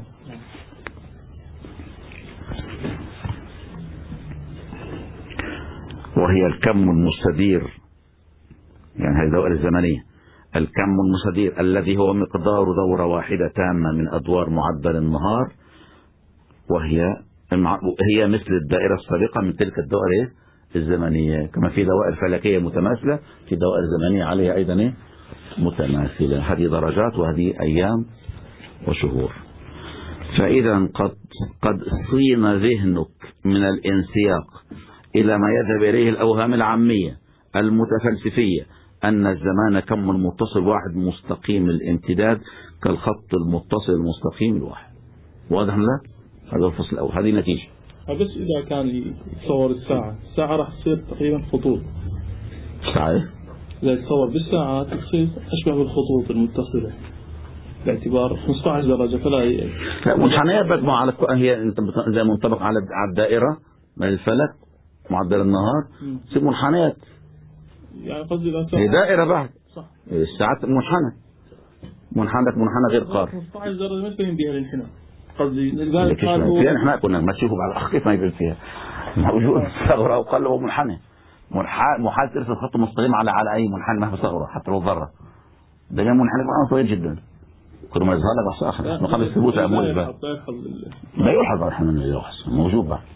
[SPEAKER 1] وهي الكم المستدير يعني هذه الدوائر الزمنية. الكم المستدير الذي هو مقدار دورة واحدة تامة من أدوار معدل النهار وهي هي مثل الدائرة السابقة من تلك الدوائر الزمنية. كما في دوائر فلكية متماثلة في دوائر زمنية عليها أيضا متماثلة. هذه درجات وهذه أيام وشهور. فإذا قد قد صين ذهنك من الانسياق إلى ما يذهب إليه الأوهام العامية المتفلسفية أن الزمان كم متصل واحد مستقيم الامتداد كالخط المتصل المستقيم الواحد. واضح لا؟ هذا الفصل الأول. هذه النتيجة.
[SPEAKER 3] بس إذا كان يتصور الساعة الساعة راح تصير تقريبا خطوط.
[SPEAKER 1] ساعة
[SPEAKER 3] إذا يتصور بالساعات تصير أشبه بالخطوط المتصلة باعتبار خمسة عشر درجة فلا ي...
[SPEAKER 1] منحنيات بس على هي أنت زي منطبق على على الدائرة من الفلك معدل النهار تصير منحنيات
[SPEAKER 3] يعني قصدي
[SPEAKER 1] هي دائرة بعد
[SPEAKER 3] صح.
[SPEAKER 1] الساعات منحنى منحنى منحنى غير قار.
[SPEAKER 3] خمسة عشر درجة ما يبين بها الانحناء قصدي
[SPEAKER 1] لذلك فيها نحن كنا ما تشوفوا بعد أخ ما يبين فيها موجود ثغرة وقل ومنحنى محال ترسل خط مستقيم على على أي منحنى مهما ثغرة حتى لو ذرة ده جاي منحنى معاه طويل جدا كل ما يظهر لك أصلا مقام الثبوت أمور بقى لا يلحظ الحين من يلحظ موجود بقى.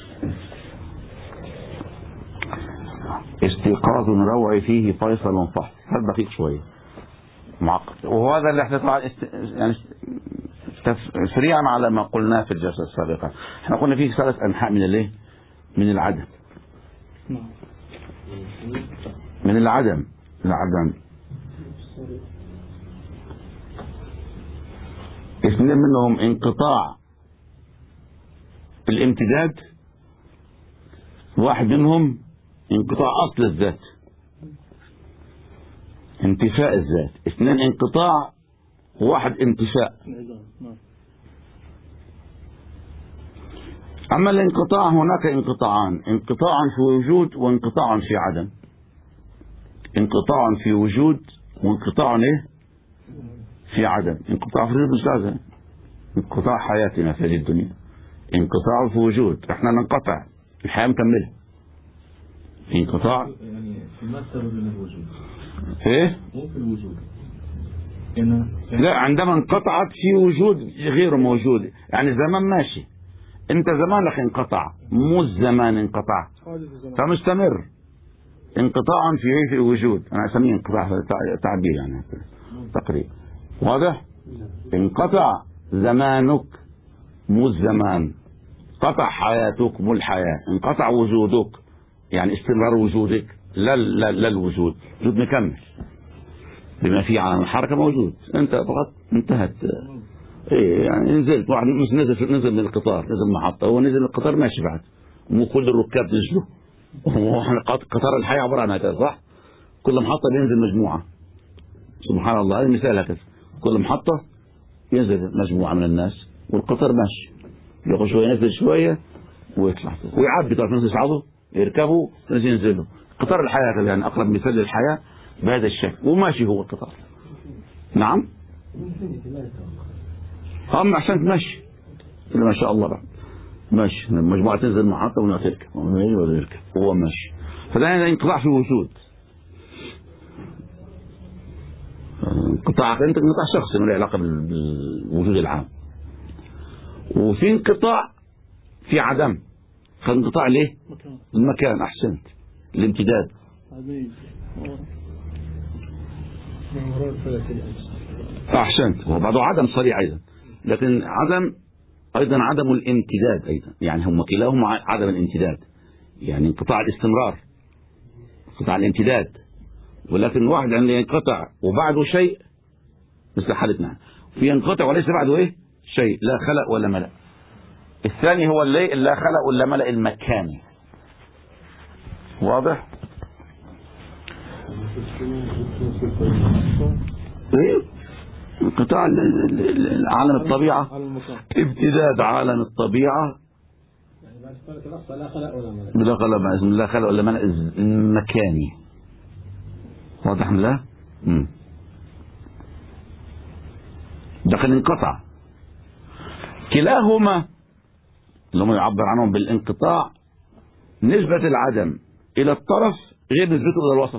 [SPEAKER 1] استيقاظ روعي فيه فيصل فحص. هذا دقيق شوية معقد وهذا اللي احنا يعني سريعا على ما قلناه في الجلسة السابقة. احنا قلنا فيه ثلاث أنحاء من الايه من العدم من العدم العدم اثنين منهم انقطاع الامتداد واحد منهم انقطاع أصل الذات انتفاء الذات. اثنين انقطاع واحد انتفاء. أما الانقطاع هناك انقطاعان انقطاع في وجود وانقطاع في عدم. انقطاع في وجود وانقطاع ايه في عدم. انقطاع في وجود مش لازم انقطاع حياتنا في هذه الدنيا. انقطاع في وجود احنا ننقطع الحياة مكملة. انقطاع
[SPEAKER 2] يعني ما السبب من الوجود
[SPEAKER 1] ايه
[SPEAKER 2] مو في الوجود
[SPEAKER 1] لا عندما انقطعت في وجود غير موجود يعني الزمان ماشي انت زمانك انقطع مو الزمان انقطع فمستمر. انقطاع في في وجود انا اسميه انقطاع تعبير يعني تقريبا واضح. انقطع زمانك مو الزمان قطع حياتك مو الحياة. انقطع وجودك يعني استمرار وجودك لا لا لا الوجود وجود مكمل بما فيه عن الحركة موجود. انت فقط انتهت ايه يعني نزلت واحد نزل نزل من القطار نزل محطة هو نزل من القطار ماشي بعد مو كل الركاب نزلوا. قطار الحياة عبارة عن هكذا صح. كل محطة بينزل مجموعة سبحان الله. هذا مثال هكذا كل محطة ينزل مجموعة من الناس والقطار ماشي ياخذ شوية ينزل شوية ويطلع ويعبي طرف ناس يصعدوا يركبوا ناس ينزلوا. قطار الحياة يعني أقرب مثال للحياة بهذا الشكل وماشي هو القطار. نعم هم عشان تمشي ما شاء الله بقى ماشي مجموعة تنزل محطة ولا تركب ولا يركب هو ماشي. فده انقطاع في وجود. انقطاع انت انقطاع شخصي ما له علاقة بالوجود العام. وفي انقطاع في عدم، فانقطاع ليه؟ المكان. أحسنت. الامتداد. أحسنت. وبعده عدم صريح أيضا، لكن عدم أيضا عدم الامتداد أيضا، يعني هم كلاهما عدم الامتداد، يعني انقطاع الاستمرار، انقطاع الامتداد. ولكن واحد عند ينقطع وبعده شيء مثل حالتنا، في ينقطع وليس بعده ايه؟ شيء، لا خلق ولا ملأ. الثاني هو اللي لا خلق ولا ملأ المكاني. واضح؟ ايه؟ انقطاع عالم الطبيعة، امتداد عالم الطبيعة،
[SPEAKER 2] لا خلق ولا ملأ،
[SPEAKER 1] لا خلق لا خلق ولا ملأ المكاني. واضح من لا؟ امم لكن انقطع. كلاهما اللي هم يعبر عنهم بالانقطاع نسبة العدم إلى الطرف غير نسبته إلى الوسط.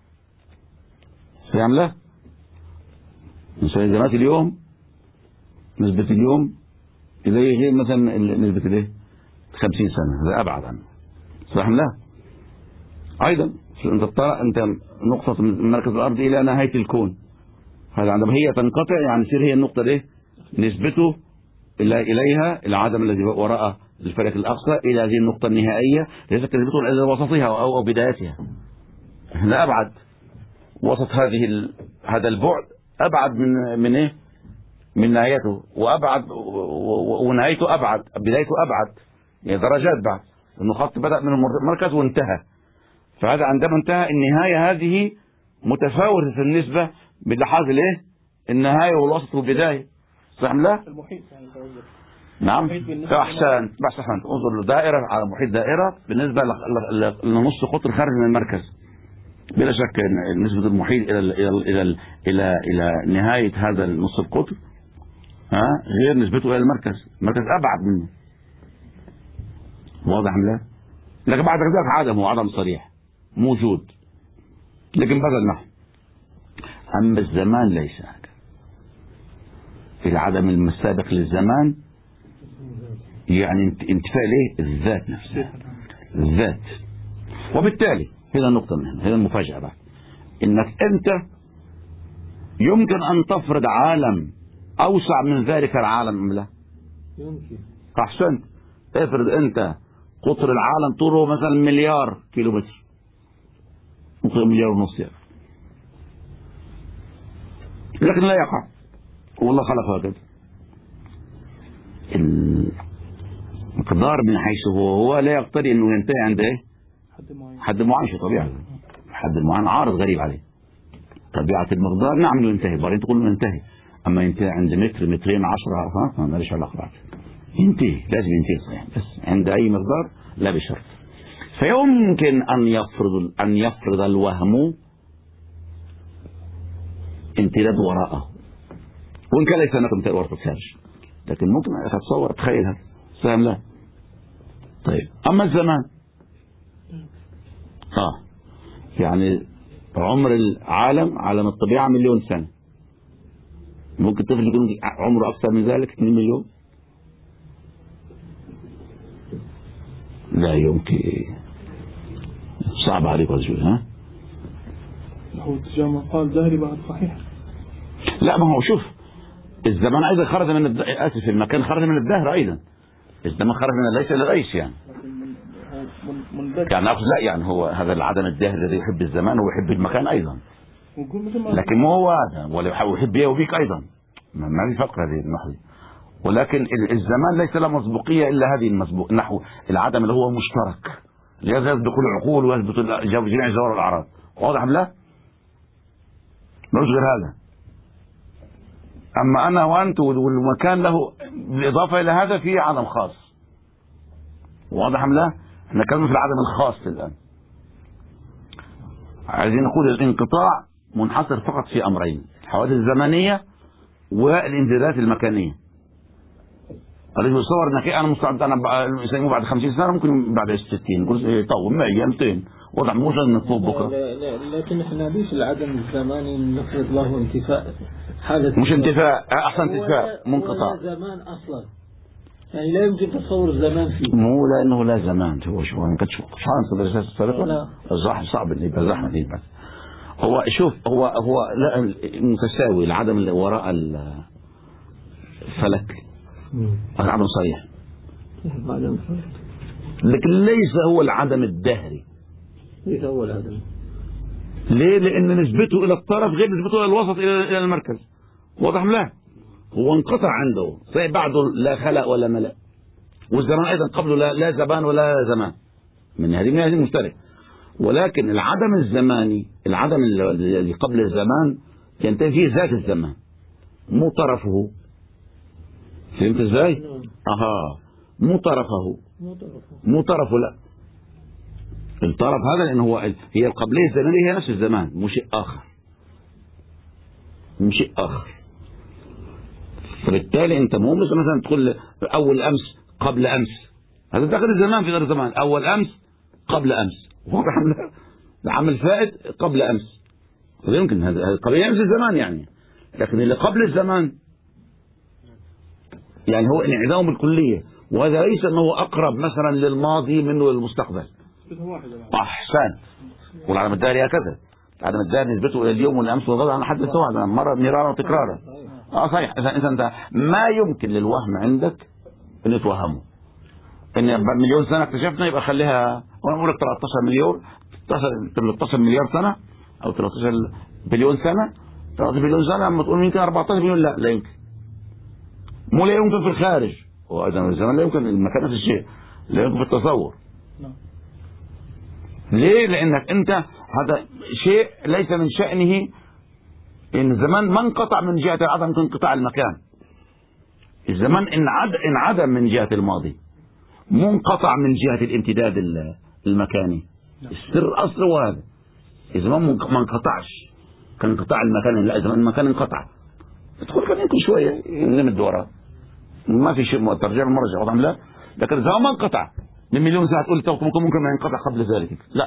[SPEAKER 1] فاهم لا؟ مستلزمات اليوم، نسبة اليوم إليه غير مثلا نسبة الإيه؟ خمسين سنة، هذا أبعد عنه. صح لا؟ أيضا أنت أنت نقطة من مركز الأرض إلى نهاية الكون، هذا عندما هي تنقطع يعني تصير هي النقطة دي نسبته إلى إليها العدم الذي وراء الفلك الأقصى إلى هذه النقطة النهائية ليست نسبته إلى وسطها أو أو بدايتها. لا أبعد، وسط هذه ال... هذا البعد أبعد من من إيه؟ من نهايته، وأبعد ونهايته أبعد، بدايته أبعد، يعني درجات بعد، إنه خط بدأ من المركز وانتهى. فهذا عندما انتهى النهاية هذه متفاوتة في النسبة بلحاظ الايه؟ النهاية والوسط والبداية. صح لا؟
[SPEAKER 3] المحيط يعني
[SPEAKER 1] نعم. احسنت بس احسنت. انظر دائرة على محيط دائرة بالنسبة لنص قطر خارج من المركز. بلا شك نسبة المحيط إلى إلى إلى إلى إلى نهاية هذا النص القطر ها غير نسبته إلى المركز، المركز أبعد منه. واضح لا؟ لكن بعد ذلك عدم هو عدم صريح موجود، لكن بدل نحن. أما الزمان ليس هكذا. العدم السابق للزمان يعني انتفاء ليه؟ الذات نفسها، الذات. وبالتالي هنا النقطة منها، هنا المفاجأة بقى، إنك أنت يمكن أن تفرض عالم أوسع من ذلك العالم أم لا؟
[SPEAKER 2] يمكن.
[SPEAKER 1] أحسنت. افرض أنت قطر العالم طوله مثلا مليار كيلومتر، ممكن مليار ونص يعني. لكن لا يقع، والله خلق هكذا. المقدار من حيث هو هو لا يقتضي انه ينتهي عند ايه؟
[SPEAKER 3] حد معين.
[SPEAKER 1] حد معين شيء طبيعي. حد معين عارض غريب عليه. طبيعة المقدار نعم انه ينتهي، بعدين تقول انه ينتهي، اما ينتهي عند متر مترين عشرة ها ما ليش علاقة بعد. ينتهي، لازم ينتهي صحيح، بس عند اي مقدار لا بشرط. فيمكن ان يفرض ان يفرض الوهم امتداد وراءه، وإن كان ليس هناك امتداد وراء الخارج، لكن ممكن أتصور أتخيل هذا. فاهم لا؟ طيب أما الزمان آه يعني عمر العالم عالم الطبيعة مليون سنة، ممكن طفل يكون عمره أكثر من ذلك اثنين مليون. لا يمكن، صعب عليك رجل. ها
[SPEAKER 3] هو اتجاه ما قال ظاهري بعد صحيح.
[SPEAKER 1] لا ما هو شوف الزمان أيضا خرج من الد... آسف المكان خرج من الدهر أيضا، الزمان خرج من الليس إلى الأيش يعني. يعني أقصد لا يعني هو هذا العدم الداهر الذي يحب الزمان ويحب المكان أيضا، لكن مو هو هذا ولا يحب بيه وبيك أيضا، ما في فرق هذه النحو. ولكن الزمان ليس له مسبوقية إلا هذه المسبوق نحو العدم اللي هو مشترك يسبق العقول ويثبت جميع زوار الأعراض. واضح لا؟ ملوش غير هذا. أما أنا وأنت والمكان له بالإضافة إلى هذا فيه عدم خاص. واضح لا؟ احنا كلمة في العدم الخاص الآن. عايزين نقول الانقطاع منحصر فقط في أمرين، الحوادث الزمنية والامتدادات المكانية. قال يصور انك انا مستعد انا الانسان بعد خمسين سنة ممكن بعد ستين نقول طول مية مئتين وضع مش نطلب بكره.
[SPEAKER 2] لا لا لكن احنا ليش العدم الزماني نفرض له انتفاء حالة
[SPEAKER 1] مش انتفاء احسن انتفاء منقطع
[SPEAKER 2] زمان اصلا يعني لا يمكن تصور الزمان فيه.
[SPEAKER 1] مو لانه لا زمان، هو شو ان كنت شو شو دراسات السابقه الزحف صعب اللي يبقى زحمه دي. بس هو شوف هو هو لا متساوي، العدم اللي وراء الفلك العدم صحيح، لكن ليس هو العدم الدهري.
[SPEAKER 2] ليس هو العدم.
[SPEAKER 1] ليه؟ لان نسبته الى الطرف غير نسبته الى الوسط الى المركز. واضح؟ لا هو انقطع عنده، صحيح بعده لا خلق ولا ملأ، والزمان ايضا قبله لا, لا زمان ولا زمان، من هذه من هذه مشترك. ولكن العدم الزماني، العدم الذي قبل الزمان ينتهي فيه ذات الزمان، مو طرفه. فهمت ازاي؟ اها مو طرفه، مو طرفه لا، الطرف هذا لانه هو هي القبليه الزمنيه هي نفس الزمان، مو شيء اخر، مو شيء اخر. فبالتالي انت مو مثلا تقول اول امس قبل امس، هذا داخل الزمان في غير الزمان. اول امس قبل امس، العمل فائت قبل امس، هذا يمكن، هذا قبل امس الزمان يعني. لكن اللي قبل الزمان يعني هو انعدام بالكليه، وهذا ليس انه اقرب مثلا للماضي منه للمستقبل. احسن. والعدم الداري هكذا، العدم الداري نسبته الى اليوم والامس والغد عن حد سواء، مره مرارا وتكرارا. اه صحيح. اذا انت انت ما يمكن للوهم عندك ان يتوهمه ان بعد مليون سنه اكتشفنا يبقى خليها، وانا بقول لك ثلاثة عشر مليون ثلاثة عشر مليار سنه او ثلاثة عشر بليون سنه، ثلاثة عشر بليون سنه اما تقول يمكن أربعة عشر مليون، لا لا يمكن. مو لا يمكن في الخارج، وايضا الزمان لا يمكن، المكان نفس الشيء، لا يمكن في التصور. ليه؟ لانك انت هذا شيء ليس من شأنه ان الزمان ما انقطع من جهة عدم انقطاع المكان. الزمان انعد انعدم من جهة الماضي، مو انقطع من جهة الامتداد المكاني. السر اصله هذا، الزمان ما انقطعش كانقطاع المكان، لا الزمان المكان انقطع. تدخل كان يمكن شوية ينزل الدورة، ما في شيء ترجع المرجع وضع لا، لكن الزمان ما انقطع من مليون سنة تقول لي ممكن ممكن ما ينقطع قبل ذلك، لا.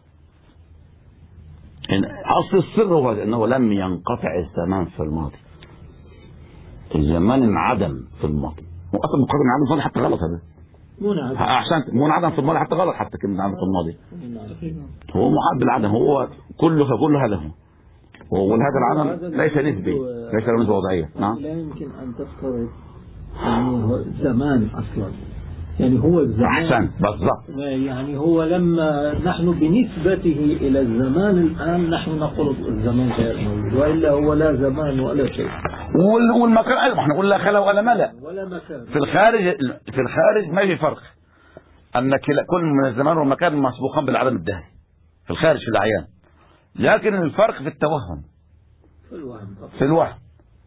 [SPEAKER 1] أصل السر هو أنه لم ينقطع الزمان في الماضي، الزمان انعدم في الماضي. هو أصلا مقدم انعدم في الماضي حتى غلط، هذا
[SPEAKER 2] مو انعدم،
[SPEAKER 1] أحسنت، مو انعدم في الماضي حتى غلط، حتى كلمة انعدم في الماضي هو محال بالعدم، هو كله فكله هذا هو، وهذا العدم ليس نسبي، ليس له نسبة وضعية. نعم.
[SPEAKER 2] لا يمكن أن تفترض أنه زمان أصلا، يعني هو الزمان.
[SPEAKER 1] أحسن بالضبط.
[SPEAKER 2] يعني هو لما نحن بنسبته إلى الزمان الآن نحن نقول الزمان غير موجود، وإلا هو لا زمان ولا شيء.
[SPEAKER 1] والمكان أيضا احنا نقول لا خلا ولا ملأ
[SPEAKER 2] ولا مكان.
[SPEAKER 1] في الخارج، في الخارج ما في فرق أن كل من الزمان والمكان مسبوقان بالعدم الدهري في الخارج في الأعيان، لكن الفرق في التوهم،
[SPEAKER 2] في الوهم،
[SPEAKER 1] في الوهم.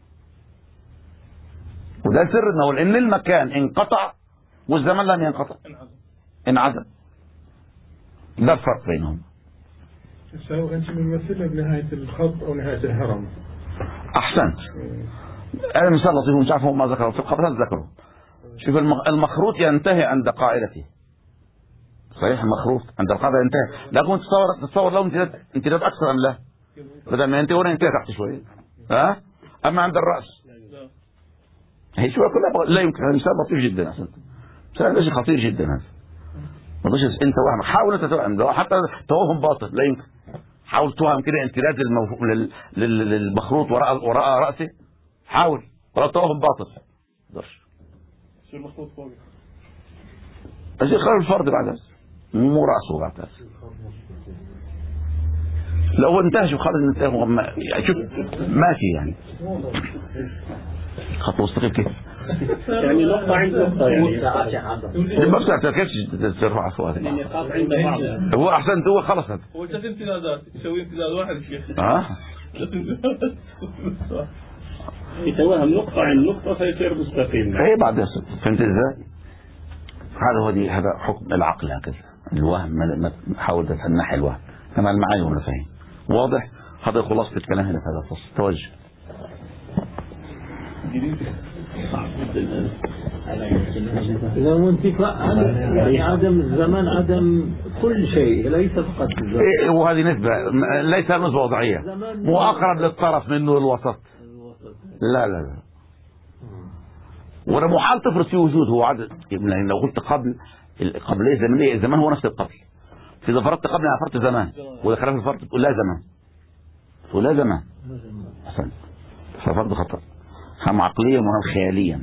[SPEAKER 1] وده سر انه لان المكان انقطع والزمان لم ينقطع، انعدم. ده الفرق بينهم.
[SPEAKER 4] السؤال كان بيمثلنا بنهاية الخط او نهاية الهرم.
[SPEAKER 1] احسنت. هذا مثال لطيف مش عارف هم ما ذكروا في القبلات، ذكروا. شوف المخروط ينتهي عند قاعدته. صحيح المخروط عند القاعدة ينتهي، لكن تتصور تتصور له امتداد امتداد اكثر ام لا؟ بدل ما ينتهي هنا ينتهي تحت شوية. ها؟ اما عند الرأس هي شوية كلها لا يمكن. هذا مثال لطيف جدا احسنت. مثال شيء خطير جدا هذا. ما تقولش انت وهم، حاول انت توهم، حتى توهم باطل لا يمكن. حاول توهم كده امتداد للموف... لل... لل... للمخروط وراء وراء رأسه، حاول ولا توهم باطل. قدرش.
[SPEAKER 3] شو المخروط فوق؟
[SPEAKER 1] الشيء خير الفرد بعد هذا، مو رأسه بعد هذا. لو انتهى شوف خالد انتهى ما... يعني شوف ماشي يعني خط مستقيم كيف
[SPEAKER 6] يعني نقطة عند نقطة يعني
[SPEAKER 1] ما بتعرف كيف ترفع أصوات.
[SPEAKER 6] النقاط عند بعض.
[SPEAKER 1] هو أحسنت، هو خلص هذا.
[SPEAKER 3] هو ثلاث امتدادات يسوي امتداد واحد الشيخ.
[SPEAKER 1] ها؟
[SPEAKER 6] يتوهم نقطة عند نقطة فيصير مستقيم.
[SPEAKER 1] إيه بعد يصير. فهمت إزاي؟ هذا هو دي هذا حكم العقل هكذا. الوهم ما حاول تنحي الوهم كما المعاني والمفاهيم. واضح؟ هذا خلاصة الكلام هنا في هذا الفصل. توجه.
[SPEAKER 2] إذا هو انتفاء يعني عدم الزمان، عدم كل شيء ليس فقط الزمان.
[SPEAKER 1] إيه وهذه نسبة ليس نسبة وضعية، مو أقرب للطرف منه الوسط. لا لا لا ولا محال تفرض فيه وجود. هو عدد يعني لو قلت قبل القبلية الزمنية، الزمان هو نفس القبل. إذا فرضت قبل أنا فرضت زمان، وإذا خلفت الفرض تقول لا زمان، تقول لا زمان. أحسن. ففرض خطأ، هم عقليا وهم خياليا.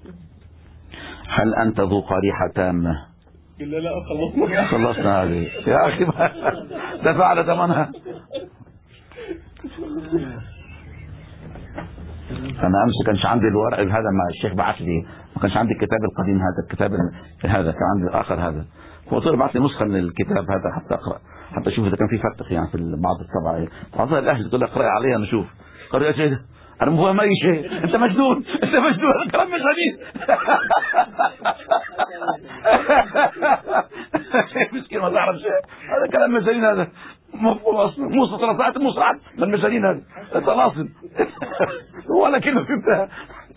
[SPEAKER 1] هل أنت ذو قريحة تامة؟
[SPEAKER 3] لا لا خلصنا
[SPEAKER 1] خلصنا هذه يا أخي دفعنا ثمنها. أنا أمس كانش عندي الورق هذا مع الشيخ بعث لي، ما كانش عندي الكتاب القديم هذا، الكتاب هذا كان عندي الآخر هذا. هو طلع بعث لي نسخة من الكتاب هذا حتى أقرأ، حتى أشوف إذا كان في فتح يعني في بعض الطبع. بعض الأهل تقول لي اقرأي عليها نشوف. قرأت شيء ده أنا مو فاهم أي شيء. أنت مجنون، أنت مجنون، هذا كلام مجانين. مسكين ما تعرف شيء، هذا كلام مجانين. هذا مفهوم أصلا، مو صلاة مو صلاة من مجانين، هذا طلاسم ولا كلمة فهمتها.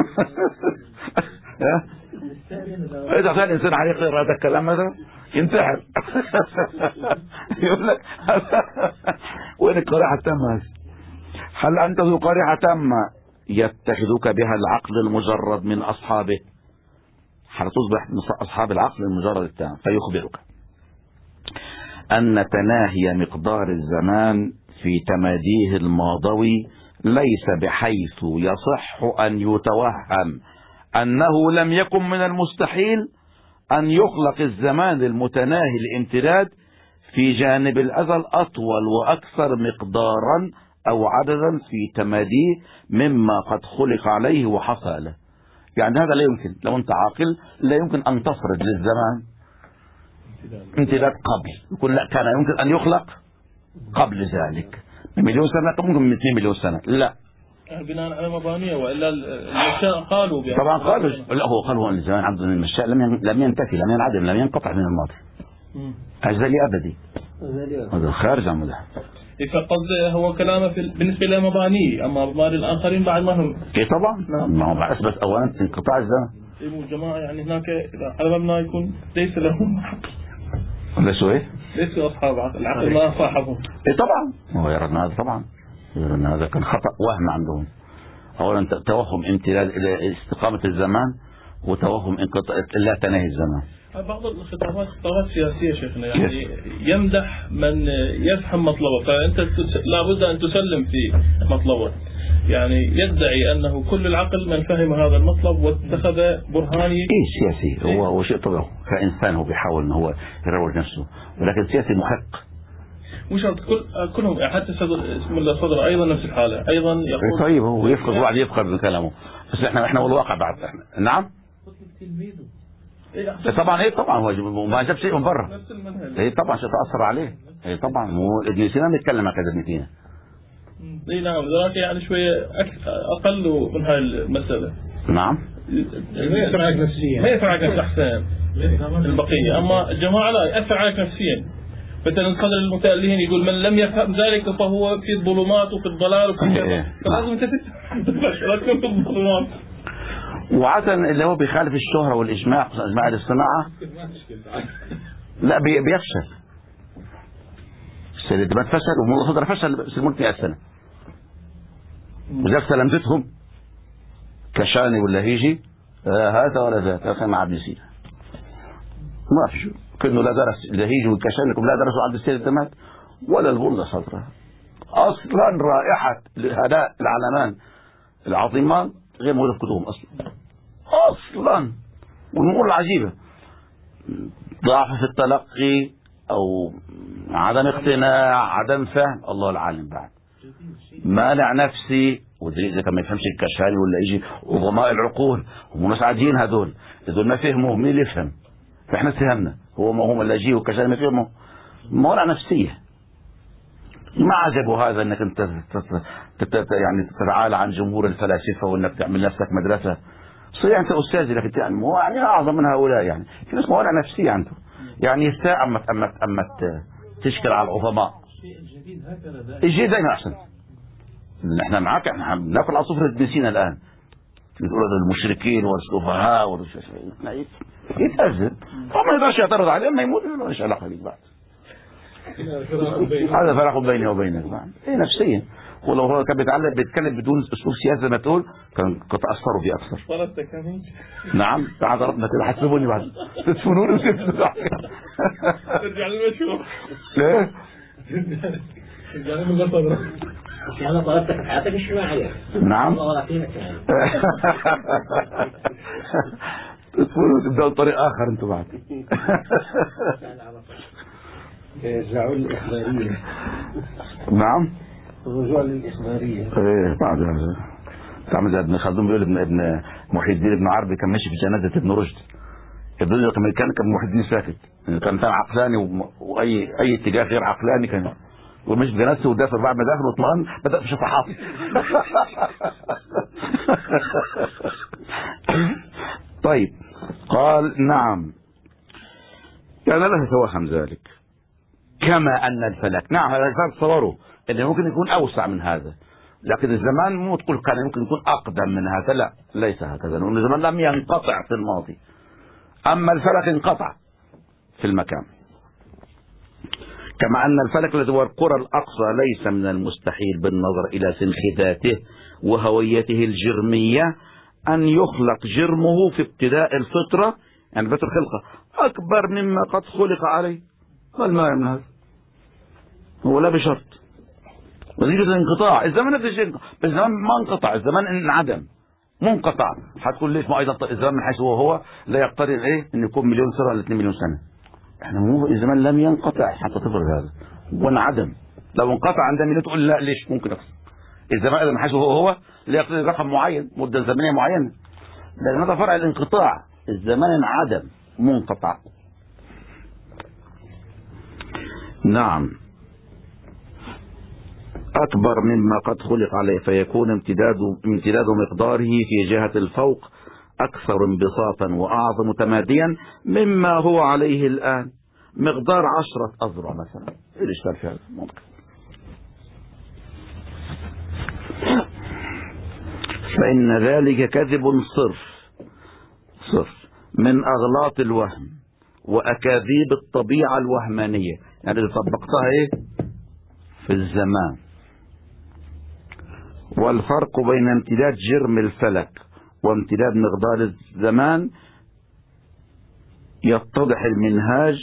[SPEAKER 1] إذا كان الإنسان عليه يقرأ هذا الكلام هذا ينتحر. يقول لك وين القريحة التامة؟ هل أنت ذو قريحة تامة يتخذك بها العقل المجرد من أصحابه؟ حتى تصبح من أصحاب العقل المجرد التام. فيخبرك أن تناهي مقدار الزمان في تماديه الماضوي ليس بحيث يصح أن يتوهم أنه لم يكن من المستحيل أن يخلق الزمان المتناهي الامتداد في جانب الأزل أطول وأكثر مقدارا أو عددا في تماديه مما قد خلق عليه وحصل له. يعني هذا لا يمكن، لو أنت عاقل لا يمكن أن تفرض للزمان امتداد قبل. يقول لا، كان يمكن أن يخلق قبل ذلك بمليون سنة، ممكن من اثنين مليون سنة. لا،
[SPEAKER 3] بناء على مبانية، وإلا المشاء قالوا
[SPEAKER 1] طبعا قالوا. لا، هو قالوا أن الزمان عبد المشاء لم لم ينتفي، لم ينعدم، لم ينقطع من الماضي. أزلي أبدي، هذا خارج عن مدح.
[SPEAKER 3] فقصد هو كلامه في بالنسبة لمبانيه، أما مباني الآخرين بعد ما هم.
[SPEAKER 1] إيه طبعا، ما هو بس بس أولا انقطاع الزمان.
[SPEAKER 3] إيه جماعة يعني هناك إذا علمنا يكون ليس لهم حق.
[SPEAKER 1] ليسوا إيه؟
[SPEAKER 3] ليسوا أصحاب عقل، العقل ما صاحبهم.
[SPEAKER 1] إيه طبعا، هو يرى هذا طبعا، يرى أن هذا كان خطأ وهم عندهم. أولا توهم امتداد إلى استقامة الزمان، وتوهم انقطاع لا تناهي الزمان.
[SPEAKER 3] بعض الخطابات خطابات سياسية شيخنا، يعني يمدح من يفهم مطلبه، فأنت لابد أن تسلم في مطلبه. يعني يدعي أنه كل العقل من فهم هذا المطلب واتخذ برهاني.
[SPEAKER 1] إيه سياسي، هو هو شيء طبيعي، كإنسان هو بيحاول أنه هو يروج نفسه، ولكن سياسي محق.
[SPEAKER 3] مش كل كلهم، حتى صدر اسم الله صدر أيضا نفس الحالة، أيضا يقول.
[SPEAKER 1] طيب هو يفقد واحد يفقد من كلامه، بس إحنا إحنا والواقع بعد إحنا. نعم. إيه طبعا، ايه طبعا هو ما جاب شيء من برا. ايه طبعا شيء تأثر عليه. ايه طبعا مو ابن سينا بيتكلم عن كذا ابن سينا.
[SPEAKER 3] اي نعم، ذلك يعني شويه اقل من هاي المسألة.
[SPEAKER 1] نعم.
[SPEAKER 3] ما يأثر عليك نفسيا. ما يأثر عليك نفسيا احسن البقية، اما الجماعة لا يأثر عليك نفسيا. مثلا صدر المتألهين يقول من لم يفهم ذلك فهو في الظلمات وفي الضلال وفي كذا، فلازم انت تفهم في الظلمات.
[SPEAKER 1] وعادة اللي هو بيخالف الشهرة والإجماع، إجماع الصناعة لا بيفشل. السيد ما فشل ومصدر فشل في الملك مئة سنة، وذاك سلامتهم كشاني ولا هيجي آه هذا ولا ذاك. أخي مع ابن سينا ما في شو كأنه لا درس الهيجي والكشاني لكم لا درسوا عبد السيد الدمات ولا البلة صدرها. أصلا رائحة هؤلاء العلمان العظيمان غير موجودة في كتبهم أصلا أصلا. والأمور العجيبة ضعف في التلقي أو عدم اقتناع، عدم فهم، الله العالم بعد مانع نفسي. ودليل إذا كان ما يفهمش الكشاني ولا يجي وضماء العقول هم ناس عاديين، هذول هذول ما فهموا، مين اللي يفهم؟ فإحنا فهمنا، هو ما هم اللي يجي والكشاني ما فهموا. موضوع نفسية. ما عجبه هذا انك انت يعني تتعالى عن جمهور الفلاسفه وانك تعمل نفسك مدرسه. صحيح انت استاذ، لكن يعني مو يعني اعظم من هؤلاء. يعني في ناس موانع نفسيه عنده، يعني يستاء اما اما اما تشكل على العظماء. الجيل دائما احسن. احنا معاك، احنا بناكل على صفر ابن سينا الان. بتقول المشركين والسفهاء والشيء يتأذن، فما يقدرش يعترض عليه، اما يموت مالوش علاقه بيك بعد. هذا فرق بيني وبينك بعد. ايه نفسيا. ولو هو كان بيتعلم بيتكلم بدون اسلوب سياسي زي ما تقول كان تاثروا فيه اكثر.
[SPEAKER 3] صارت تكامل.
[SPEAKER 1] نعم تعال ضربنا كده حسبوني بعد تدفنوني وتدفنوا.
[SPEAKER 3] ترجع للمشهور.
[SPEAKER 1] ليه؟
[SPEAKER 3] ترجع للمشهور.
[SPEAKER 6] أنا طلبتك في حياتك الاجتماعية.
[SPEAKER 1] نعم.
[SPEAKER 6] والله فينك يعني.
[SPEAKER 1] تدفنوا وتبدأوا طريق آخر أنتم بعد.
[SPEAKER 2] يرجعوا للإخبارية.
[SPEAKER 1] نعم.
[SPEAKER 2] الرجوع للإخبارية.
[SPEAKER 1] إيه بعد هذا. تعمل زي ابن خلدون بيقول ابن ابن محي الدين ابن عربي كان ماشي في جنازة ابن رشد. ابن رشد كان كان محي الدين ساكت. كان كان عقلاني وأي أي اتجاه غير عقلاني كان. ومش بجنازته ودافر بعد ما دافر واطمئن بدأ في شطحات. طيب قال نعم كان لا تتوهم ذلك كما أن الفلك. نعم هذا الفلك تصوروا أنه ممكن يكون أوسع من هذا، لكن الزمان مو تقول كان ممكن يكون أقدم من هذا، لا ليس هكذا، لأن الزمان لم ينقطع في الماضي، أما الفلك انقطع في المكان. كما أن الفلك الذي هو القرى الأقصى ليس من المستحيل بالنظر إلى سنخ ذاته وهويته الجرمية أن يخلق جرمه في ابتداء الفطرة، يعني فطر خلقه أكبر مما قد خلق عليه. قال ما من هذا هو لا بشرط وزيد الانقطاع. الزمن نفس الشيء، الزمان ما انقطع، الزمان انعدم منقطع. هتقول ليش؟ ما أيضا الزمان من حيث هو هو لا يقتضي ايه ان يكون مليون سنة ولا اثنين مليون سنة. احنا مو الزمان لم ينقطع حتى تفرض هذا وانعدم. لو انقطع عندما تقول لا ليش ممكن أقصد الزمان ايضا من حيث هو هو لا يقتضي رقم معين مدة زمنية معينة، لأن هذا فرع الانقطاع. الزمان انعدم منقطع. نعم أكبر مما قد خلق عليه، فيكون امتداد امتداد مقداره في جهة الفوق أكثر انبساطا وأعظم تماديا مما هو عليه الآن. مقدار عشرة أذرع مثلا، إيه الإشكال في هذا؟ ممكن. فإن ذلك كذب صرف صرف من أغلاط الوهم وأكاذيب الطبيعة الوهمانية. يعني إذا طبقتها إيه في الزمان. والفرق بين امتداد جرم الفلك وامتداد مقدار الزمان يتضح المنهاج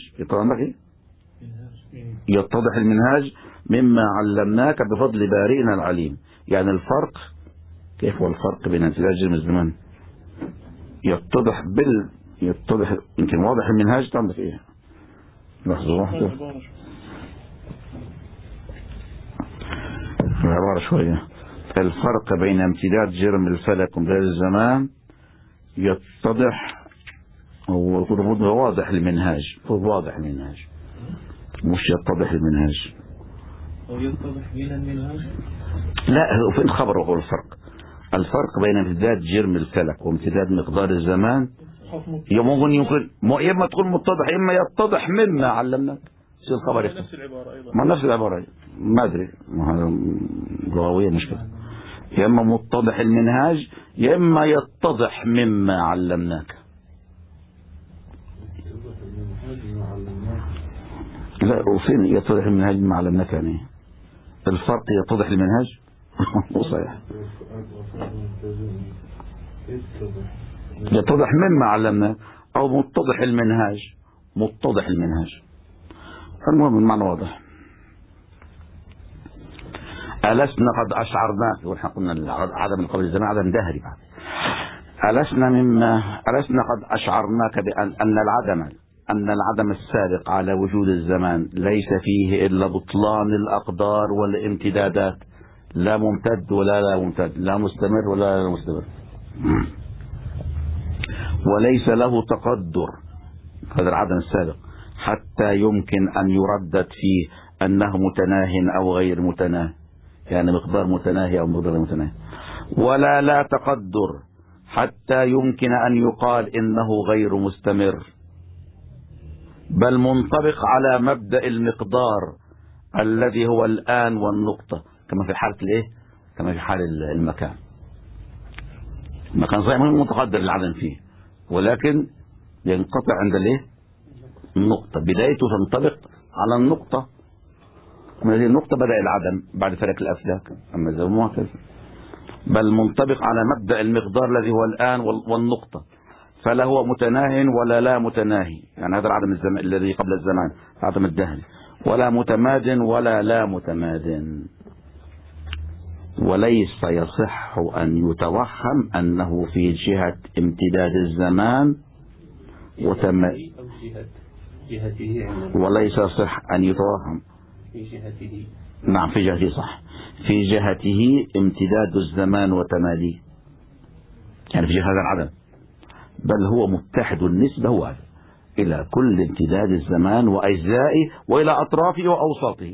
[SPEAKER 1] يتضح المنهاج مما علمناك بفضل بارئنا العليم. يعني الفرق كيف هو الفرق بين امتداد جرم الزمان يتضح بال يتضح يمكن واضح المنهاج. تعمل ايه لحظة واحدة عبارة شوية. الفرق بين امتداد جرم الفلك وامتداد الزمان يتضح هو واضح المنهاج. هو واضح المنهاج مش يتضح المنهاج.
[SPEAKER 3] أو يتضح من المنهاج.
[SPEAKER 1] لا هو في الخبر هو الفرق. الفرق بين امتداد جرم الفلك وامتداد مقدار الزمان يمكن يمكن إما تكون متضح إما يتضح مما علمناك. شو الخبر يختلف؟
[SPEAKER 3] نفس العبارة أيضا.
[SPEAKER 1] ما نفس العبارة ما أدري لغوية مشكلة. يا إما متضح المنهاج يا إما يتضح مما علمناك. لا وفين يتضح المنهاج مما علمناك؟ يعني الفرق يتضح المنهاج مو صحيح. يتضح مما علمناك أو متضح المنهاج. متضح المنهاج المهم المعنى واضح. ألسنا قد أشعرناك، ونحن قلنا عدم قبل الزمان عدم دهري بعد. ألسنا مما ألسنا قد أشعرناك بأن أن العدم أن العدم السابق على وجود الزمان ليس فيه إلا بطلان الأقدار والامتدادات، لا ممتد ولا لا ممتد، لا مستمر ولا لا مستمر، وليس له تقدر هذا العدم السابق حتى يمكن أن يردد فيه أنه متناه أو غير متناه، يعني مقدار متناهي أو مقدار متناهي، ولا لا تقدر حتى يمكن أن يقال إنه غير مستمر، بل منطبق على مبدأ المقدار الذي هو الآن والنقطة، كما في حالة الإيه؟ كما في حال المكان. المكان صحيح متقدر العدم فيه، ولكن ينقطع عند الإيه؟ النقطة، بدايته تنطبق على النقطة. من هذه النقطة بدأ العدم بعد فلك الأفلاك. أما الزمن مو هكذا، بل منطبق على مبدأ المقدار الذي هو الآن والنقطة، فلا هو متناه ولا لا متناهي، يعني هذا العدم الزمان الذي قبل الزمان، عدم الدهر، ولا متماد ولا لا متماد. وليس يصح أن يتوهم أنه في جهة امتداد الزمان وتم وليس يصح أن يتوهم
[SPEAKER 6] في جهته.
[SPEAKER 1] نعم في جهته صح، في جهته امتداد الزمان وتماديه، يعني في جهة هذا العدم، بل هو متحد النسبة هو إلى كل امتداد الزمان وأجزائه وإلى أطرافه وأوساطه.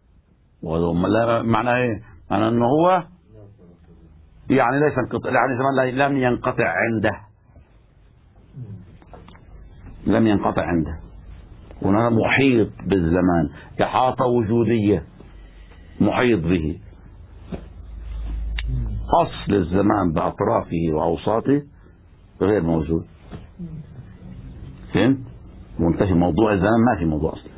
[SPEAKER 1] معنى إيه؟ معنى أنه هو يعني ليس انقطع، يعني زمان لم ينقطع عنده، لم ينقطع عنده، هنا محيط بالزمان، إحاطة وجودية محيط به. أصل الزمان بأطرافه وأوساطه غير موجود. فين؟ منتهي موضوع الزمان، ما في موضوع أصلا.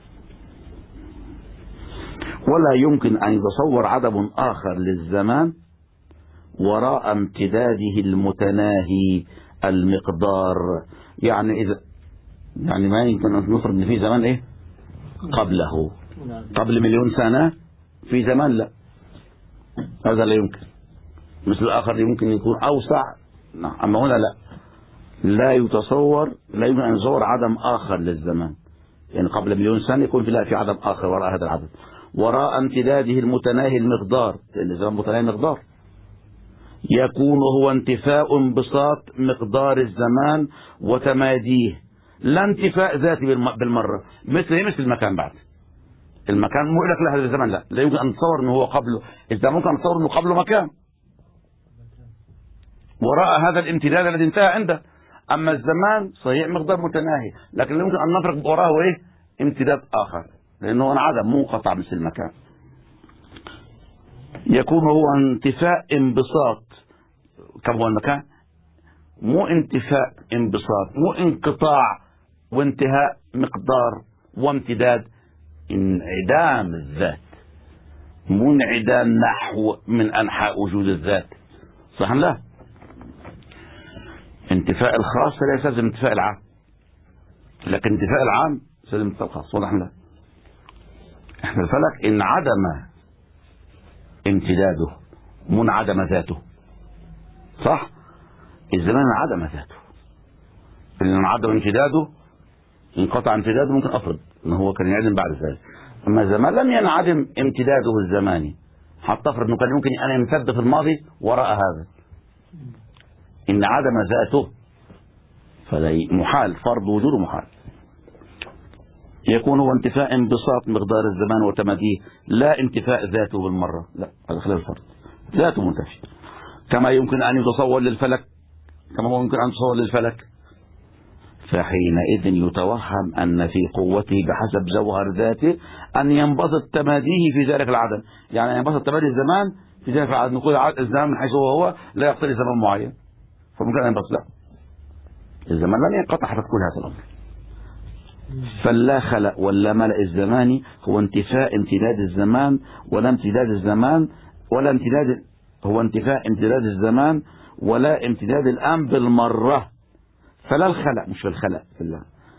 [SPEAKER 1] ولا يمكن أن يتصور عدم آخر للزمان وراء امتداده المتناهي المقدار. يعني إذا يعني ما يمكن أن نفرض أن في زمان إيه قبله، قبل مليون سنة في زمان، لا، هذا لا يمكن. مثل الآخر يمكن يكون أوسع، أما هنا لا، لا يتصور، لا يمكن أن يتصور عدم آخر للزمان، يعني قبل مليون سنة يكون في لا في عدم آخر وراء هذا العدم، وراء امتداده المتناهي المقدار، لأن الزمان متناهي المقدار، يكون هو انتفاء انبساط مقدار الزمان وتماديه، لا انتفاء ذاتي بالمرة، مثل مثل المكان. بعد المكان مو لك له هذا الزمان، لا لا يمكن أن نتصور أنه هو قبله، إذا ممكن أن نتصور أنه قبله مكان وراء هذا الامتداد الذي انتهى عنده. أما الزمان صحيح مقدار متناهي، لكن لا يمكن أن نفرق وراه إيه امتداد آخر، لأنه انعدم مو قطع مثل المكان. يكون هو انتفاء انبساط كم هو المكان، مو انتفاء انبساط، مو انقطاع وانتهاء مقدار وامتداد، انعدام الذات، مو انعدام نحو من أنحاء وجود الذات، صح لا؟ انتفاء الخاص لا يستلزم انتفاء العام، لكن انتفاء العام يستلزم انتفاء الخاص، واضح لا؟ احنا الفلك انعدم امتداده منعدم ذاته، صح؟ الزمان انعدم ذاته، اللي انعدم امتداده انقطع امتداده ممكن افرض ان هو كان ينعدم بعد ذلك. اما الزمان لم ينعدم امتداده الزماني، حتى افرض انه كان يمكن ان يمتد في الماضي وراء هذا، انعدم ذاته، فلا محال، فرض وجوده محال. يكون هو انتفاء انبساط مقدار الزمان وتماديه، لا انتفاء ذاته بالمرة، لا، هذا خلاف الفرض، ذاته منتفي. كما يمكن أن يتصور للفلك، كما هو يمكن أن يتصور للفلك، فحينئذ يتوهم أن في قوته بحسب جوهر ذاته أن ينبسط تماديه في ذلك العدم، يعني ينبسط تمادي الزمان في ذلك العدم، نقول الزمان من حيث هو هو لا يقتضي زمان معين، فممكن أن ينبسط، لا، الزمان لن ينقطع حتى كل هذا الأمر. فلا خلق ولا ملأ الزمان هو انتفاء امتداد الزمان، ولا امتداد الزمان ولا امتداد هو انتفاء امتداد الزمان ولا امتداد الآن بالمرة. فلا الخلق، مش في الخلق في الله،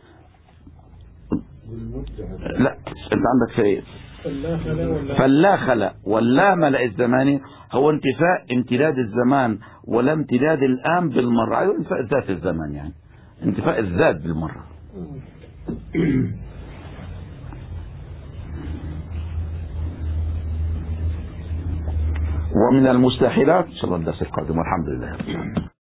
[SPEAKER 1] لا، انت عندك في فلا خلق ولا ملأ الزمان هو انتفاء امتداد الزمان ولا امتداد الآن بالمرة، أيوة انتفاء ذات الزمان، يعني انتفاء الذات بالمرة. ومن المستحيلات إن شاء الله الدرس القادم، والحمد لله.